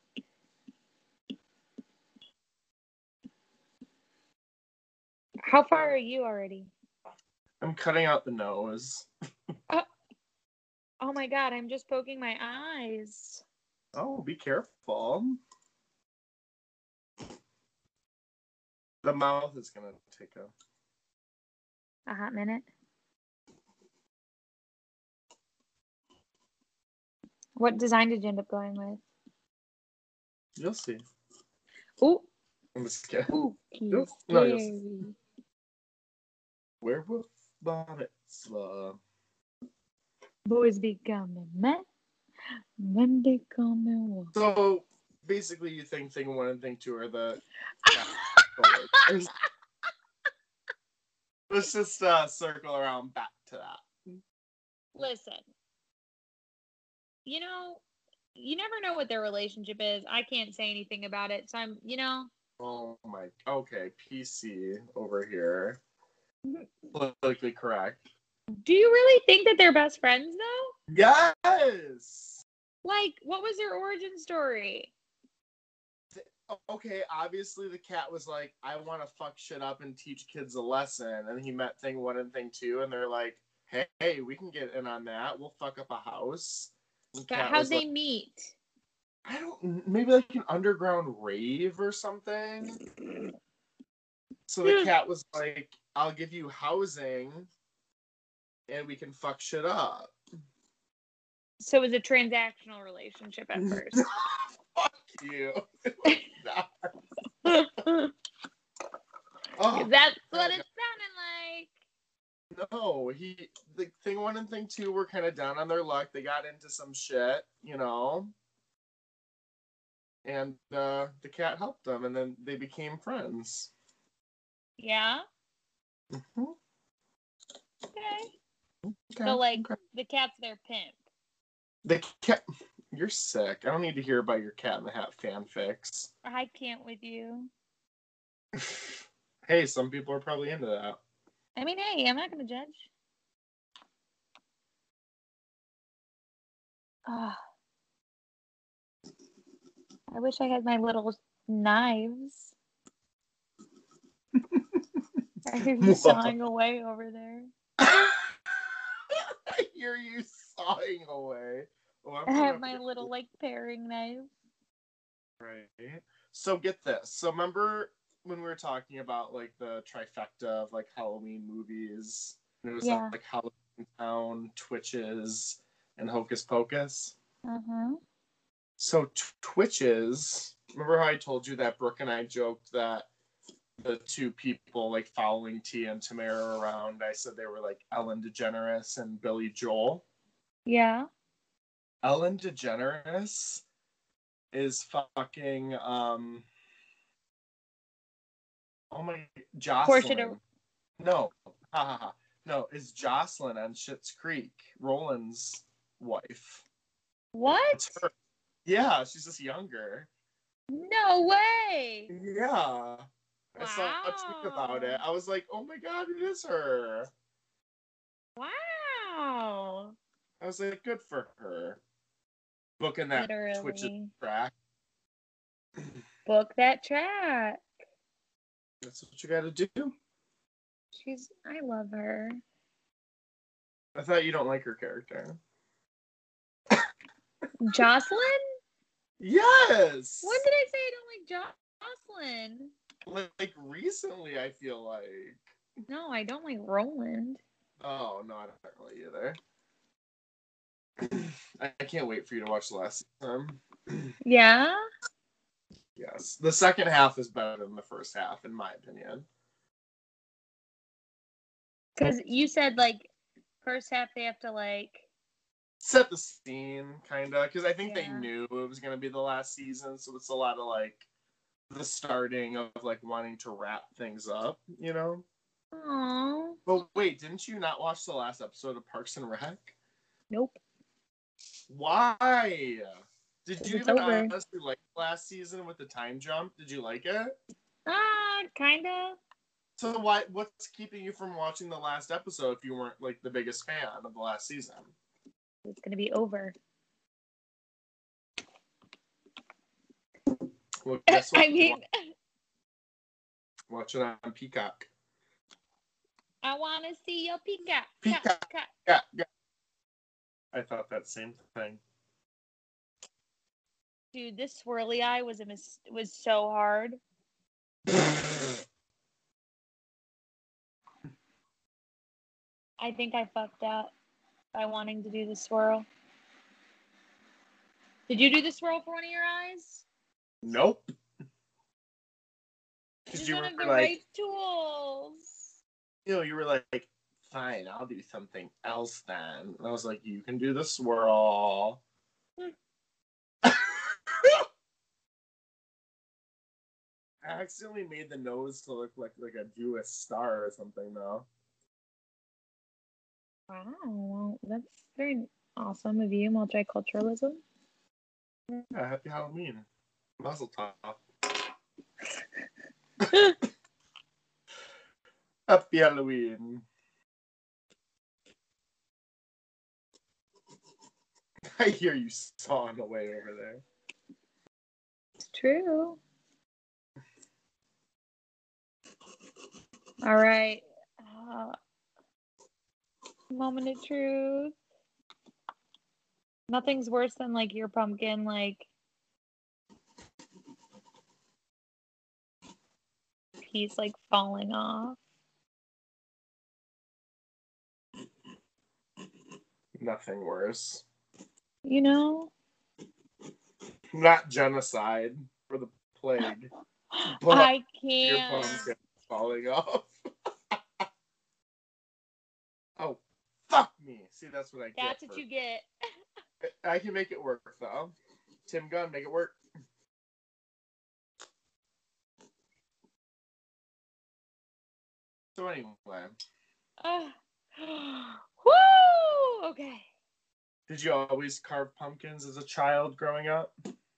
How far are you already? I'm cutting out the nose. Oh, oh my god, I'm just poking my eyes. Oh, be careful. The mouth is gonna take a A hot minute. What design did you end up going with? You'll see. Ooh, I'm just kidding. ooh, No, scary. no, you'll see. Werewolf bar mitzvah. Boys becoming men, men becoming women. So basically, you think thing one and thing two are the. Let's just uh, circle around back to that. Listen, you know, you never know what their relationship is. I can't say anything about it, so I'm, you know. Oh my. Okay, P C over here. Politically correct. Do you really think that they're best friends, though? Yes. Like, what was their origin story? Okay, obviously the cat was like, I want to fuck shit up and teach kids a lesson. And he met thing one and thing two, and they're like, hey, hey we can get in on that. We'll fuck up a house. And But Cat how'd was they like, meet? I don't, maybe like an underground rave or something. So the cat was like, I'll give you housing and we can fuck shit up. So it was a transactional relationship at first. Fuck you. It was not. Oh, That's what it sounded like. no, he the thing one and thing two were kind of down on their luck. They got into some shit, you know, and uh, the cat helped them, and then they became friends. Yeah. Mm-hmm. Okay. Okay. So like okay. the cat's their pimp. The cat. You're sick. I don't need to hear about your Cat in the Hat fanfics. I can't with you. Hey, some people are probably into that. I mean, hey, I'm not gonna judge. Oh. I wish I had my little knives. I hear you sawing away over there. I hear you sawing away. Oh, I have my little, like, paring knife. Right. So get this. So remember when we were talking about, like, the trifecta of, like, Halloween movies? And it was, Yeah. like, Halloween Town, Twitches, and Hocus Pocus? Uh-huh. So t- Twitches, remember how I told you that Brooke and I joked that the two people, like, following Tia and Tamara around, I said they were, like, Ellen DeGeneres and Billy Joel? Yeah. Ellen DeGeneres is fucking, um, oh my, Jocelyn. De- no, ha ha ha. No, is Jocelyn on Schitt's Creek, Roland's wife. What? Yeah, she's just younger. No way! Yeah. Wow. I saw a tweet about it. I was like, oh my god, it is her. Wow. I was like, good for her. Booking that Literally. Twitch track. Book that track. That's what you gotta do. She's, I love her. I thought you don't like her character. Jocelyn? Yes! When did I say I don't like Jocelyn? Like, like recently, I feel like. No, I don't like Roland. Oh, no, I don't really either. I can't wait for you to watch the last season. Yeah? Yes. The second half is better than the first half, in my opinion. Because you said, like, first half they have to, like... set the scene, kind of. Because I think Yeah. they knew it was going to be the last season, so it's a lot of, like, the starting of, like, wanting to wrap things up, you know? Aww. But wait, didn't you not watch the last episode of Parks and Rec? Nope. Why? Did you It's even over. honestly like last season with the time jump? Did you like it? Ah, kinda. So why? What's keeping you from watching the last episode if you weren't like the biggest fan of the last season? It's gonna be over. Well, guess what? I mean, Watch it on Peacock. I want to see your peacock. Peacock. Peacock. Yeah, yeah. I thought that same thing. Dude, this swirly eye was a mis- was so hard. I think I fucked up by wanting to do the swirl. Did you do the swirl for one of your eyes? Nope. This is you one were of the like, right tools. you know, you were like, fine, I'll do something else then. And I was like, you can do the swirl. I accidentally made the nose to look like like a Jewish star or something, though. Wow, well, that's very awesome of you, multiculturalism. Yeah, happy Halloween. Mazel tov. Happy Halloween. I hear you sawing away over there. It's true. All right. Uh, moment of truth. Nothing's worse than like your pumpkin like piece like falling off. Nothing worse. You know? Not genocide for the plague. But I your can't. pumpkin falling off. Oh, fuck me. See, that's what I get. That's what for... you get. I can make it work, though. Tim Gunn, make it work. So anyway. Uh, woo! Okay. Did you always carve pumpkins as a child growing up?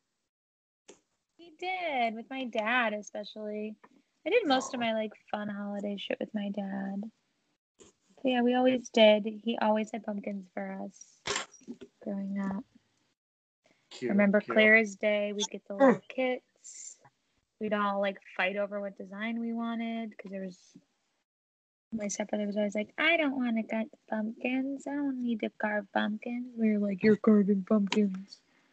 We did, with my dad especially. I did most Aww. of my like fun holiday shit with my dad. But yeah, we always did. He always had pumpkins for us growing up. Cute, Remember cute. clear as day, we'd get the little kits. We'd all like fight over what design we wanted because there was my stepbrother was always like, I don't want to cut the pumpkins. I don't need to carve pumpkins. We were like, you're carving pumpkins.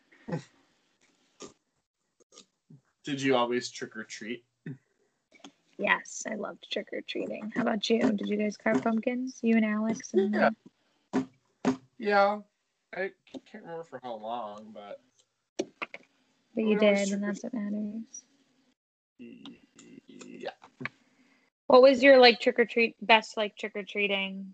Did you always trick or treat? Yes, I loved trick or treating. How about you? Did you guys carve pumpkins? You and Alex? And yeah. Yeah. I can't remember for how long, but. But you did, and that's what matters. Yeah. What was your like trick or treat best like trick or treating?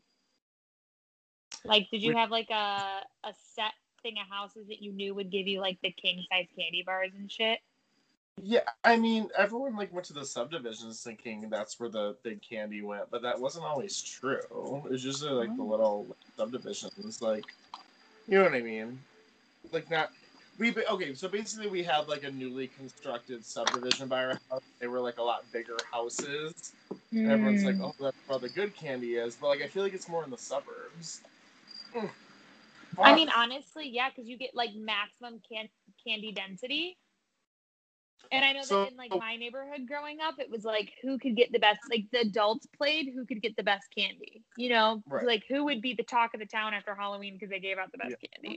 Like, did you have like a a set thing of houses that you knew would give you like the king size candy bars and shit? Yeah, I mean, everyone like went to the subdivisions thinking that's where the big candy went, but that wasn't always true. It was usually like oh. the little subdivisions, like, you know what I mean? Like not we okay. So basically, we had like a newly constructed subdivision by our house. They were like a lot bigger houses, mm. and everyone's like, "Oh, that's where the good candy is." But like, I feel like it's more in the suburbs. Mm. I mean, honestly, yeah, because you get like maximum can- candy density. And I know so, that in like my neighborhood growing up, it was like who could get the best, like the adults played who could get the best candy, you know, right. like who would be the talk of the town after Halloween because they gave out the best yeah. candy.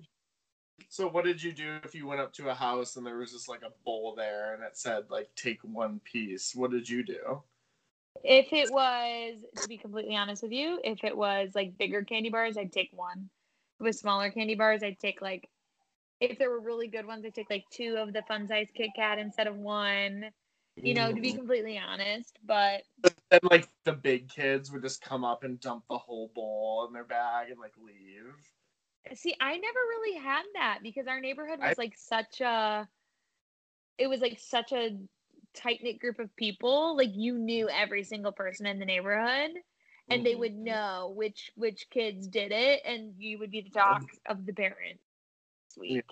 So what did you do if you went up to a house and there was just like a bowl there and it said like take one piece? What did you do? If it was, to be completely honest with you, if it was like bigger candy bars, I'd take one. If it was smaller candy bars, I'd take like, if there were really good ones, I'd take like two of the fun size Kit Kat instead of one, you know, mm. to be completely honest. But then like the big kids would just come up and dump the whole bowl in their bag and like leave. See, I never really had that because our neighborhood was I, like such a, it was like such a tight-knit group of people. Like you knew every single person in the neighborhood and mm-hmm. they would know which which kids did it and you would be the talk of the parents. Sweet. Yeah.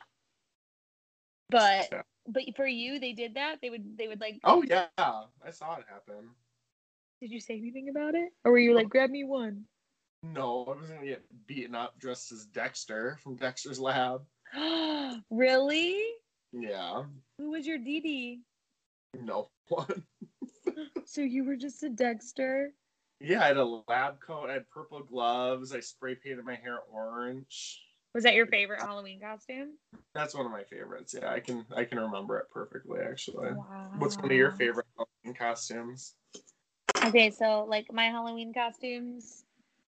But yeah. but for you, they did that? They would they would like oh yeah, I saw it happen. Did you say anything about it? Or were you like, grab me one? No, I wasn't gonna get beaten up dressed as Dexter from Dexter's Lab. Really? Yeah. Who was your D D? No one. So you were just a Dexter? Yeah, I had a lab coat, I had purple gloves, I spray painted my hair orange. Was that your favorite Halloween costume? That's one of my favorites, yeah. I can I can remember it perfectly, actually. Wow. What's one of your favorite Halloween costumes? Okay, so like my Halloween costumes,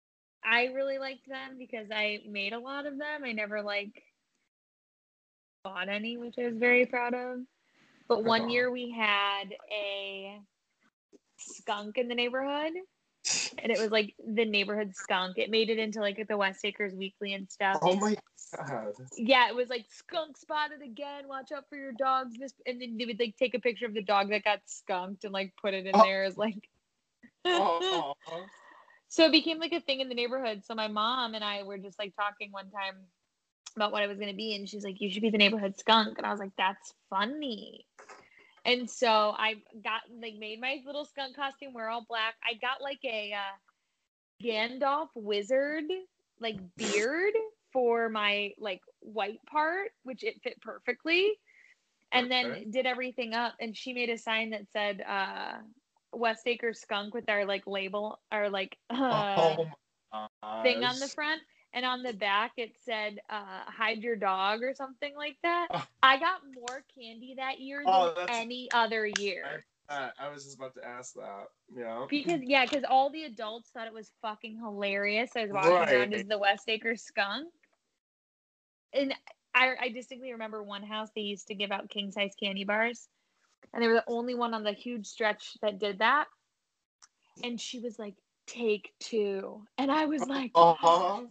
I really liked them because I made a lot of them. I never like bought any, which I was very proud of. But one year we had a skunk in the neighborhood, and it was like the neighborhood skunk. It made it into like the West Acres Weekly and stuff. Oh my god. Yeah, it was like skunk spotted again. Watch out for your dogs. This, and then they would like take a picture of the dog that got skunked and like put it in Oh. there as like. Oh. So it became like a thing in the neighborhood. So my mom and I were just like talking one time about what I was gonna be, and she's like, "You should be the neighborhood skunk," and I was like, "That's funny." And so I got like made my little skunk costume. We're all black. I got like a uh, Gandalf wizard like beard for my like white part, which it fit perfectly. And then Okay. did everything up. And she made a sign that said uh, West Acres skunk with our like label, our like uh, Oh my thing on the gosh. front. And on the back, it said, uh, hide your dog or something like that. Oh. I got more candy that year than Oh, that's- any other year. I, uh, I was just about to ask that. Yeah. Because, yeah, because all the adults thought it was fucking hilarious. I was walking around Right. as the West Acres skunk. And I, I distinctly remember one house, they used to give out king-size candy bars. And they were the only one on the huge stretch that did that. And she was like, take two. And I was like, Uh-huh.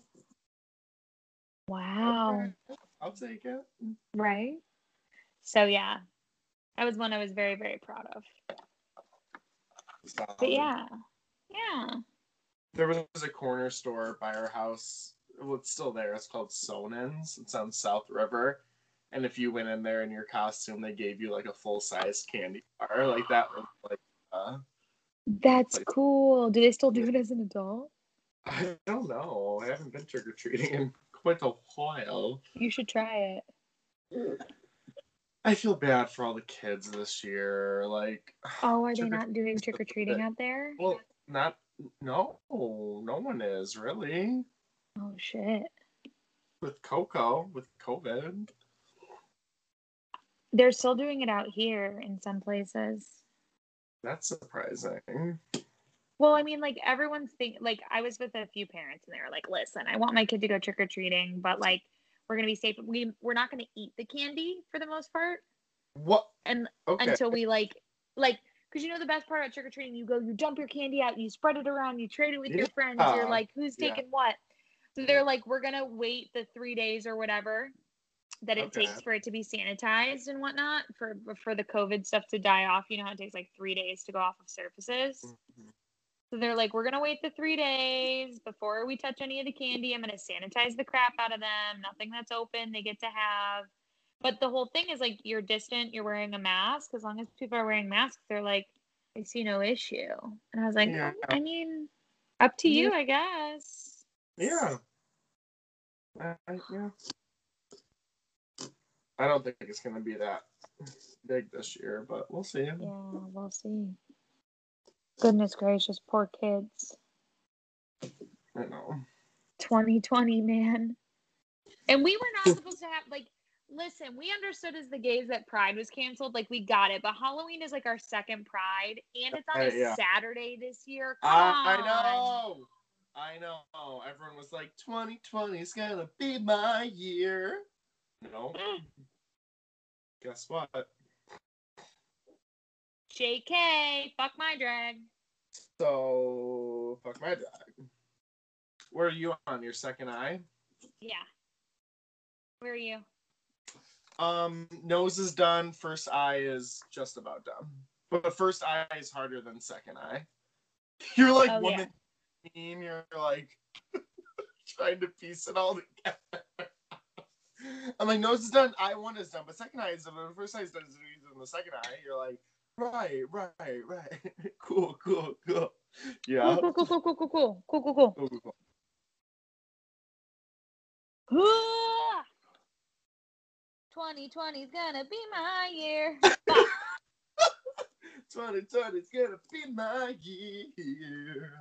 wow. Okay. I'll take it. Right? So, yeah. That was one I was very, very proud of. Solid. But, yeah. Yeah. There was a corner store by our house. Well, it's still there. It's called Sonan's. It's on South River. And if you went in there in your costume, they gave you like a full-size candy bar. Like that was like, uh, That's like, cool. Do they still do it as an adult? I don't know. I haven't been trick-or-treating in quite a while. You should try it. I feel bad for all the kids this year. Like, Oh, are they not doing trick-or-treating out there? well, not, no, no one is really. Oh, shit. With Coco, with COVID. They're still doing it out here in some places. That's surprising. Well, I mean, like, everyone's think like, I was with a few parents, and they were like, listen, I want my kid to go trick-or-treating, but, like, we're going to be safe. We, we're not going to eat the candy for the most part. What? And Okay. until we, like, like, because you know the best part about trick-or-treating, you go, you dump your candy out, you spread it around, you trade it with Yeah. your friends, you're like, who's Yeah. taking what? So they're like, we're going to wait the three days or whatever that it Okay. takes for it to be sanitized and whatnot for for the COVID stuff to die off. You know how it takes like three days to go off of surfaces. Mhm. So they're like, we're gonna wait the three days before we touch any of the candy. I'm gonna sanitize the crap out of them. Nothing that's open they get to have. But the whole thing is like, you're distant. You're wearing a mask. As long as people are wearing masks, they're like, I see no issue. And I was like, Yeah. oh, I mean, up to you, Yeah. I guess. Yeah. Uh, yeah. I don't think it's going to be that big this year, but we'll see. Yeah, we'll see. Goodness gracious, poor kids. I know. twenty twenty, man. And we were not supposed to have, like, listen, we understood as the gays that Pride was canceled. Like, we got it. But Halloween is, like, our second Pride. And it's on a Uh, yeah. Saturday this year. Come I, I on. know. I know. Everyone was like, twenty twenty is going to be my year. No. Guess what? J K, fuck my drag. So, fuck my drag. Where are you on? Your second eye? Yeah. Where are you? Um, nose is done. First eye is just about done. But first eye is harder than second eye. You're like Oh, woman team. You're like trying to piece it all together. I'm like, nose is done. Eye one is done, but second eye is done. The first eye is done. In the second eye, you're like, right, right, right. Cool, cool, cool. Yeah. Cool, cool, cool, cool, cool, cool, cool, cool, cool. Cool, cool, cool. Ah! twenty twenty is gonna be my year. twenty twenty is gonna be my year.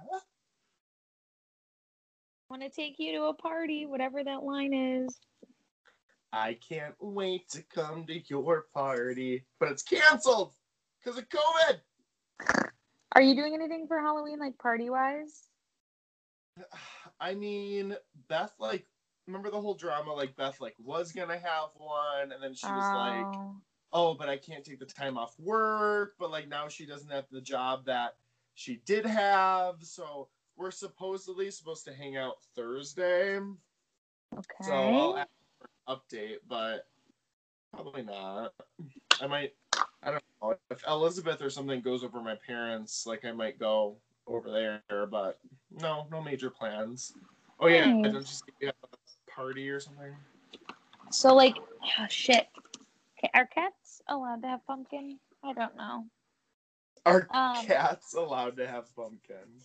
Want to take you to a party, whatever that line is. I can't wait to come to your party, but it's canceled because of COVID. Are you doing anything for Halloween, like party wise? I mean, Beth, like, remember the whole drama? Like, Beth, like, was gonna have one, and then she was like, Oh. oh, but I can't take the time off work, but, like, now she doesn't have the job that she did have, so we're supposedly supposed to hang out Thursday. Okay. So I'll ask for an update, but probably not. I might, I don't know. If Elizabeth or something goes over my parents, like, I might go over there, but no, no major plans. Oh, yeah, Nice. don't you see we have a party or something? So, like, oh, shit. Okay, are cats allowed to have pumpkin? I don't know. Are Um, cats allowed to have pumpkin?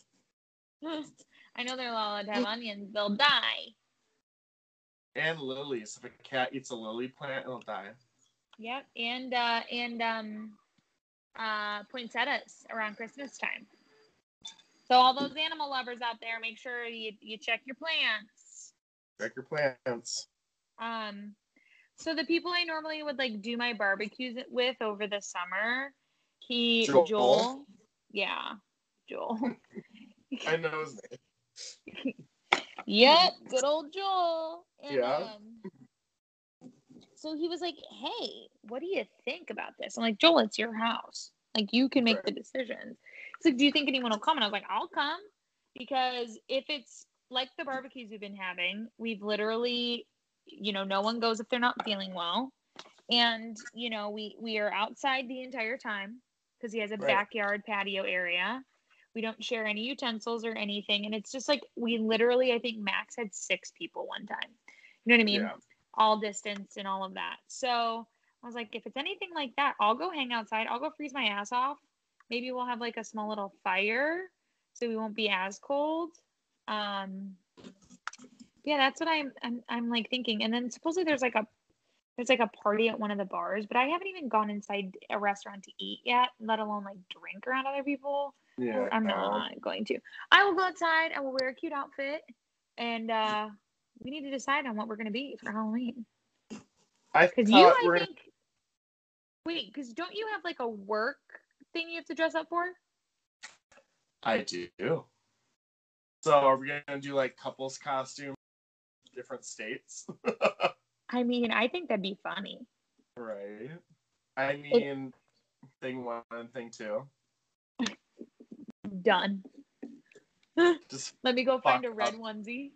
I know they're allowed to have onions. They'll die. And lilies. If a cat eats a lily plant, it'll die. Yep, and uh, and um, uh, poinsettias around Christmas time. So all those animal lovers out there, make sure you you check your plants. Check your plants. Um, so the people I normally would like do my barbecues with over the summer, he Joel. Joel, yeah, Joel. I know his name. Yep, good old Joel. And, Yeah. Um, so he was like, "Hey, what do you think about this?" I'm like, "Joel, it's your house. Like, you can make Right. the decisions." He's like, "Do you think anyone will come?" And I was like, "I'll come, because if it's like the barbecues we've been having, we've literally, you know, no one goes if they're not feeling well, and you know, we we are outside the entire time because he has a Right. backyard patio area." We don't share any utensils or anything. And it's just like, we literally, I think Max had six people one time. You know what I mean? Yeah. All distance and all of that. So I was like, if it's anything like that, I'll go hang outside. I'll go freeze my ass off. Maybe we'll have like a small little fire so we won't be as cold. Um, yeah, that's what I'm, I'm, I'm like thinking. And then supposedly there's like a, there's like a party at one of the bars, but I haven't even gone inside a restaurant to eat yet, let alone like drink around other people. Yeah. I'm not going to. I will go outside. I will wear a cute outfit, and uh, we need to decide on what we're going to be for Halloween. I Because thought you, I we're think. Gonna... Wait, because don't you have like a work thing you have to dress up for? I do. So are we gonna do like couples costume, different states? I mean, I think that'd be funny. Right. I mean, it... thing one and thing two. Done. Just let me go find a red up. onesie.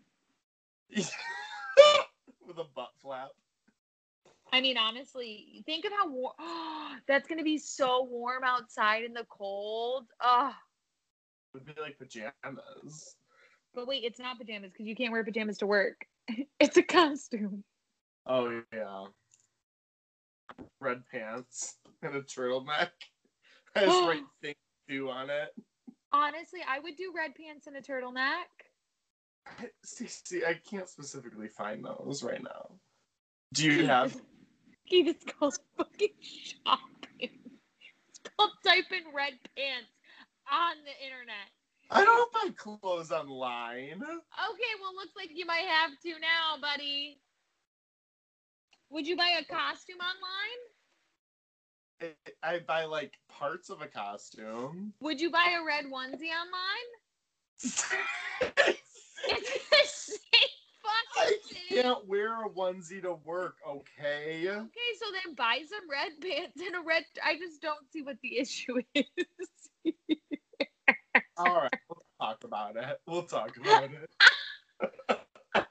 With a butt flap. I mean, honestly, think of how warm. Oh, that's gonna be so warm outside in the cold. Oh. It would be like pajamas. But wait, it's not pajamas because you can't wear pajamas to work. It's a costume. Oh yeah. Red pants and a turtleneck. Has right thing two on it. Honestly, I would do red pants and a turtleneck. See, see, I can't specifically find those right now. Do you have? Keith, it's called fucking shopping. It's called type in red pants on the internet. I don't buy clothes online. Okay, well, looks like you might have to now, buddy. Would you buy a costume online? I, I buy, like, parts of a costume. Would you buy a red onesie online? It's the same fucking I thing. can't wear a onesie to work, okay? Okay, so then buy some red pants and a red... I just don't see what the issue is. All right, we'll talk about it. We'll talk about it.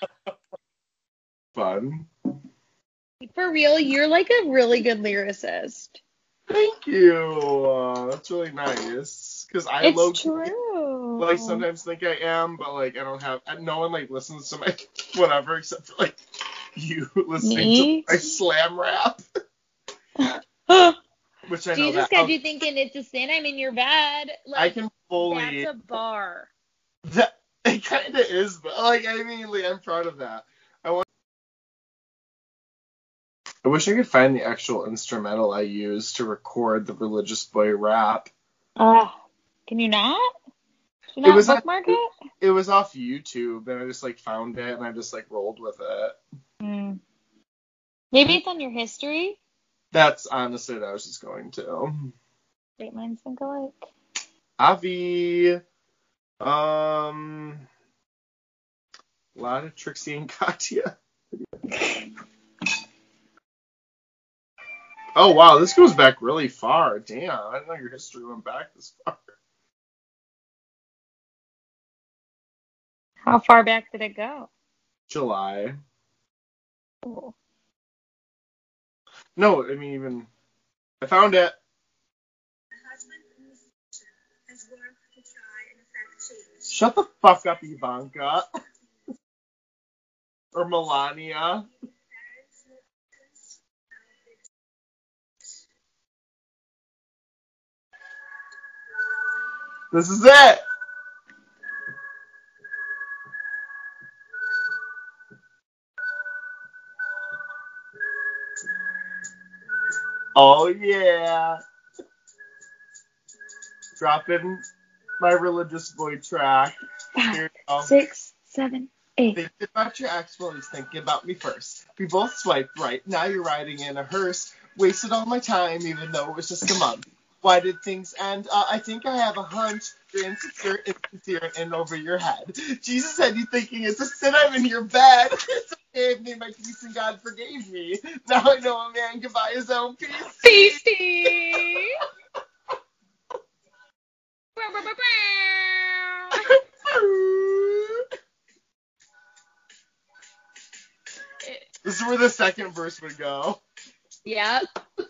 Fun. For real, you're like a really good lyricist. Thank you. Uh, that's really nice. Because I it's low true. like sometimes think I am, but like I don't have. No one like listens to my whatever except for like you listening Me? to my slam rap. Which I know Jesus that got I'll, you thinking it's a sin I'm in your bed. Like, I can fully. That's a bar. That it kind of is, but like I mean, like, I'm proud of that. I want. I wish I could find the actual instrumental I used to record the Religious Boy rap. Uh, can you not? Did you not it was bookmark on, it? It was off YouTube, and I just like found it, and I just like rolled with it. Hmm. Maybe it's on your history. That's honestly what I was just going to. Great minds think alike. Avi. Um. A lot of Trixie and Katya. Oh, wow, this goes back really far. Damn, I didn't know your history went back this far. How far back did it go? July. Oh. No, I mean, even... I found it. Shut the fuck up, Ivanka. Or Melania. This is it. Oh, yeah. Dropping my religious boy track. Here you go. Six, seven, eight. Think about your ex while he's thinking about me first. We both swiped right. Now you're riding in a hearse. Wasted all my time, even though it was just a month. Why did things end? Uh, I think I have a hunch. You're insecure, insincere, and over your head. Jesus had you thinking it's a sin I'm in your bed. It's okay, I've made my peace and God forgave me. Now I know a man can buy his own peace. Feisty. This is where the second verse would go. Yep.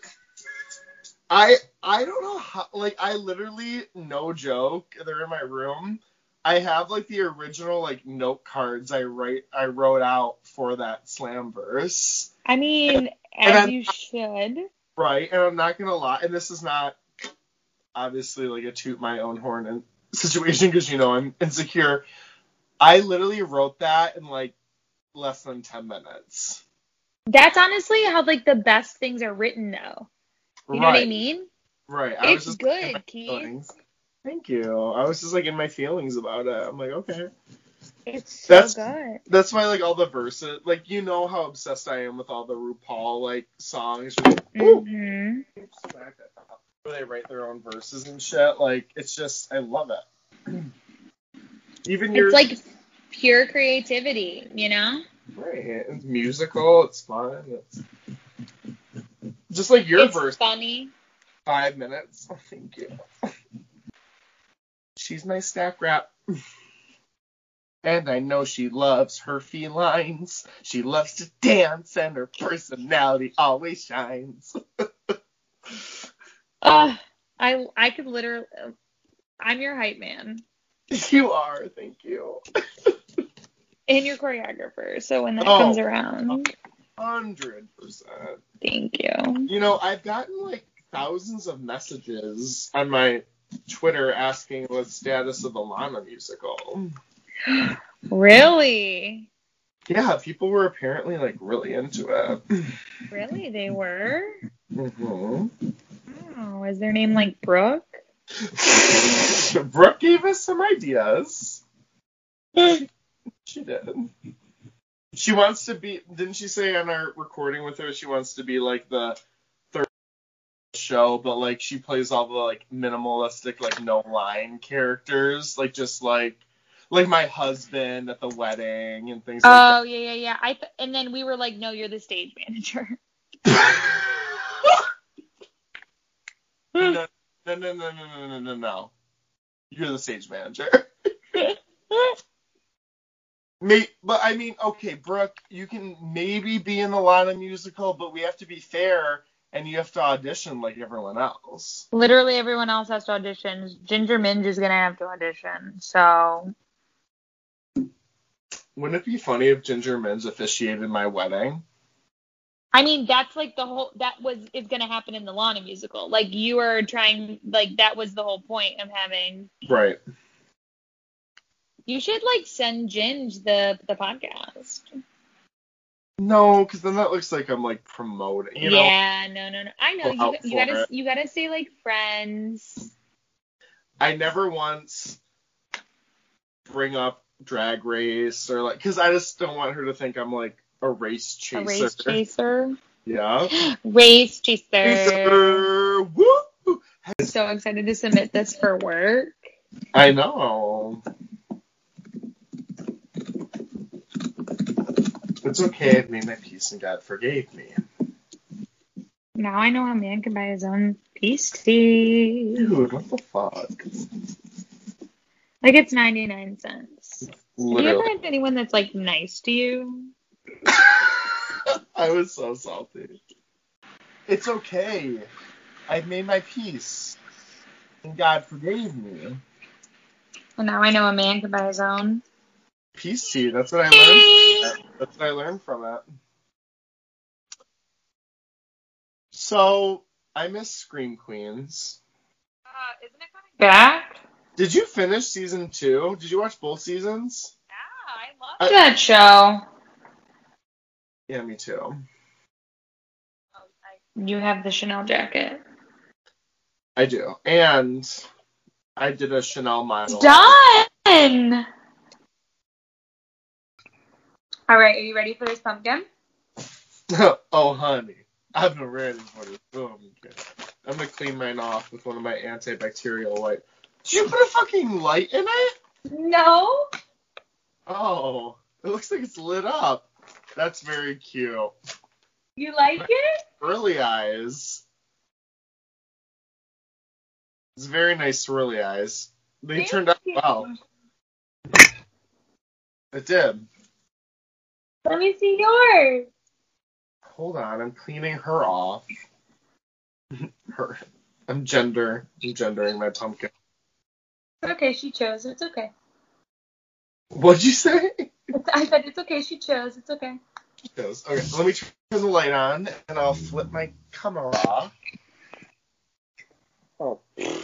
I I don't know how, like, I literally, no joke, they're in my room. I have, like, the original, like, note cards I write I wrote out for that slam verse. I mean, and, as and you should. Right, and I'm not gonna lie, and this is not, obviously, like, a toot my own horn and situation, because, you know, I'm insecure. I literally wrote that in, like, less than ten minutes. That's honestly how, like, the best things are written, though. You know right. what I mean? Right. I It's was just good, Keith. Thank you. I was just, like, in my feelings about it. I'm like, okay. It's so that's, good. That's why, like, all the verses, like, you know how obsessed I am with all the RuPaul, like, songs. Mm-hmm. Where they write their own verses and shit. Like, it's just, I love it. Even your... It's, like, pure creativity, you know? Right. It's musical. It's fun. It's... Just like your it's verse. It's funny. Five minutes. Oh, thank you. She's my stack rap. And I know she loves her felines. She loves to dance and her personality always shines. uh, I I could literally... I'm your hype man. You are. Thank you. And your choreographer. So when that oh, comes around... Hundred percent. Thank you. You know, I've gotten like thousands of messages on my Twitter asking what status of the Lana musical. Really? Yeah, people were apparently like really into it. Really? They were? Mm-hmm. Oh, is their name like Brooke? Brooke gave us some ideas. she, she did. She wants to be, didn't she say on our recording with her, she wants to be like the third show, but like she plays all the like minimalistic, like no line characters, like just like, like my husband at the wedding and things like that. Oh, yeah, yeah, yeah. I th- and then we were like, no, you're the stage manager. no, no, no, no, no, no, no, no, no. You're the stage manager. May, but I mean, okay, Brooke, you can maybe be in the Lana musical, but we have to be fair, and you have to audition like everyone else. Literally everyone else has to audition. Ginger Minge is gonna have to audition, so. Wouldn't it be funny if Ginger Minge officiated my wedding? I mean, that's like the whole, that was, is gonna happen in the Lana musical. Like, you were trying, like, that was the whole point of having. Right. You should, like, send Ginge the the podcast. No, because then that looks like I'm, like, promoting, you know? Yeah, no, no, no. I know. You, you gotta, it. you gotta say, like, friends. I never once bring up Drag Race or, like, because I just don't want her to think I'm, like, a race chaser. A race chaser? Yeah. Race chaser. Chaser. Woo! I'm so excited to submit this for work. I know. It's okay. I've made my peace and God forgave me. Now I know a man can buy his own peace tea. Dude, what the fuck? Like it's ninety-nine cents. Literally. Do you ever have anyone that's like nice to you? I was so salty. It's okay. I've made my peace. And God forgave me. And now I know a man can buy his own. Peace tea, that's what I learned. That's what I learned from it. So, I miss Scream Queens. Uh, isn't it coming back? Did you finish season two? Did you watch both seasons? Yeah, I love I- that show. Yeah, me too. You have the Chanel jacket. I do. And I did a Chanel monologue. Done! Alright, are you ready for this pumpkin? Oh, honey. I've been ready for this pumpkin. I'm going to clean mine off with one of my antibacterial wipes. Did you put a fucking light in it? No. Oh, it looks like it's lit up. That's very cute. You like it? Swirly eyes. It's very nice swirly eyes. They Thank turned out you. well. It did. Let me see yours. Hold on, I'm cleaning her off. her. I'm gender. I'm gendering my pumpkin. Okay, she chose. It's okay. What'd you say? It's, I said it's okay. She chose. It's okay. Goes. Okay, let me turn the light on, and I'll flip my camera. Oh.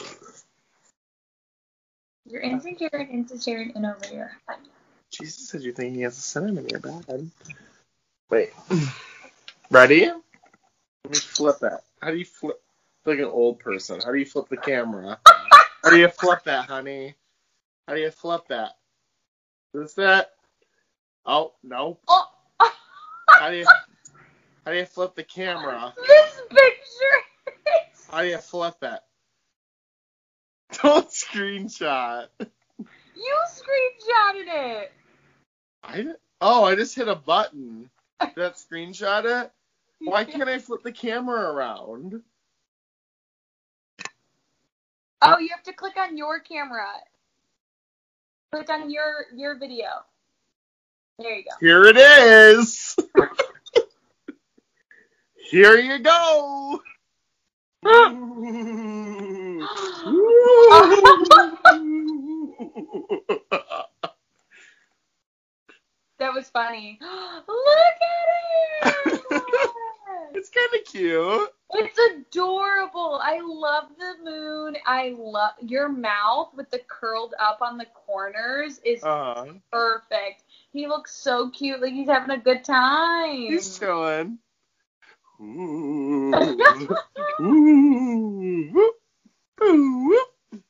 You're insecure and insecure and over your head. Jesus said you think he has a cinnamon in your bed. Wait. Ready? Let me flip that. How do you flip? Like an old person. How do you flip the camera? How do you flip that, honey? How do you flip that? Is that? Oh, no. Oh. How do you how do you flip the camera? This picture. How do you flip it? Don't screenshot. You screenshotted it. I oh, I just hit a button. Did that screenshot it? Why can't I flip the camera around? Oh, you have to click on your camera. Click on your your video. There you go. Here it is. Here you go. That was funny. Look at it! It's kind of cute. It's adorable. I love the moon. I love your mouth with the curled up on the corners is Uh, perfect. He looks so cute, like he's having a good time. he's chilling. Ooh. Ooh. Ooh.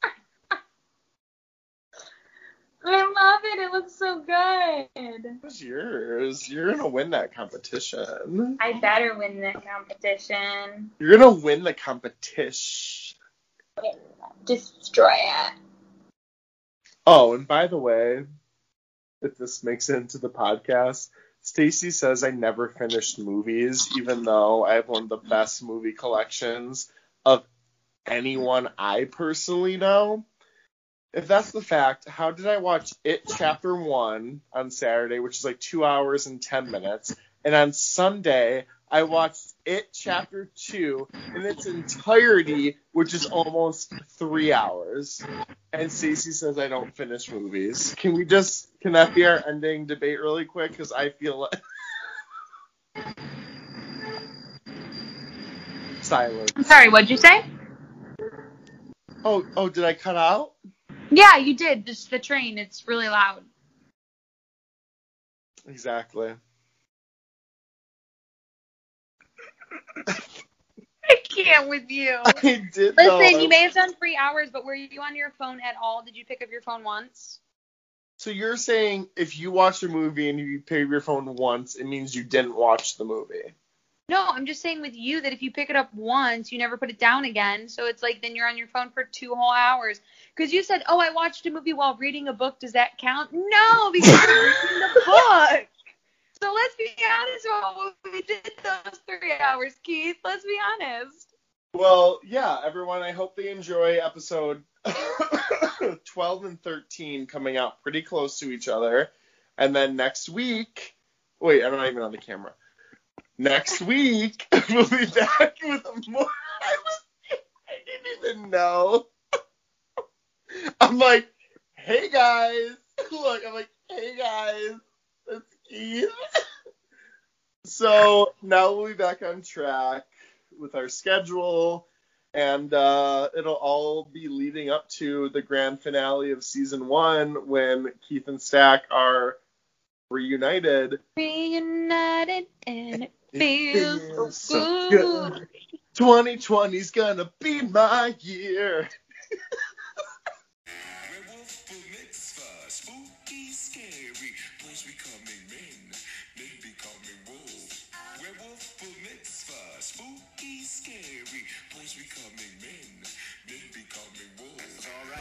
I love it. It looks so good. What's yours? You're gonna win that competition. I better win that competition. You're gonna win the competition. Destroy it. Oh, and by the way, if this makes it into the podcast, Stacy says I never finished movies, even though I have one of the best movie collections of anyone I personally know. If that's the fact, how did I watch It Chapter one on Saturday, which is like two hours and ten minutes, and on Sunday I watched It Chapter two in its entirety, which is almost three hours. And Stacey says I don't finish movies. Can we just, can that be our ending debate really quick? Because I feel like... Silence. I'm sorry, what'd you say? Oh, oh, did I cut out? Yeah, you did. Just the train. It's really loud. Exactly. I can't with you. I did. Listen, though. you may have done three hours, but were you on your phone at all? Did you pick up your phone once? So you're saying if you watch a movie and you pick up your phone once, it means you didn't watch the movie? No, I'm just saying with you that if you pick it up once, you never put it down again. So it's like then you're on your phone for two whole hours. Because you said, oh, I watched a movie while reading a book. Does that count? No, because you're reading the book. So let's be honest about what we did those three hours, Keith. Let's be honest. Well, yeah, everyone, I hope they enjoy episode twelve and thirteen coming out pretty close to each other. And then next week, wait, I'm not even on the camera. Next week, we'll be back with more. I, was, I didn't even know. I'm like, hey guys. Look, I'm like, hey guys. It's Keith. So now we'll be back on track with our schedule, and uh, it'll all be leading up to the grand finale of season one when Keith and Stack are reunited. Reunited and it feels, it feels so, so good. good. twenty twenty's gonna be my year. Werewolf bar mitzvah, spooky, scary, boys becoming men, men becoming wolves. Werewolf bar mitzvah, spooky, scary, boys becoming men,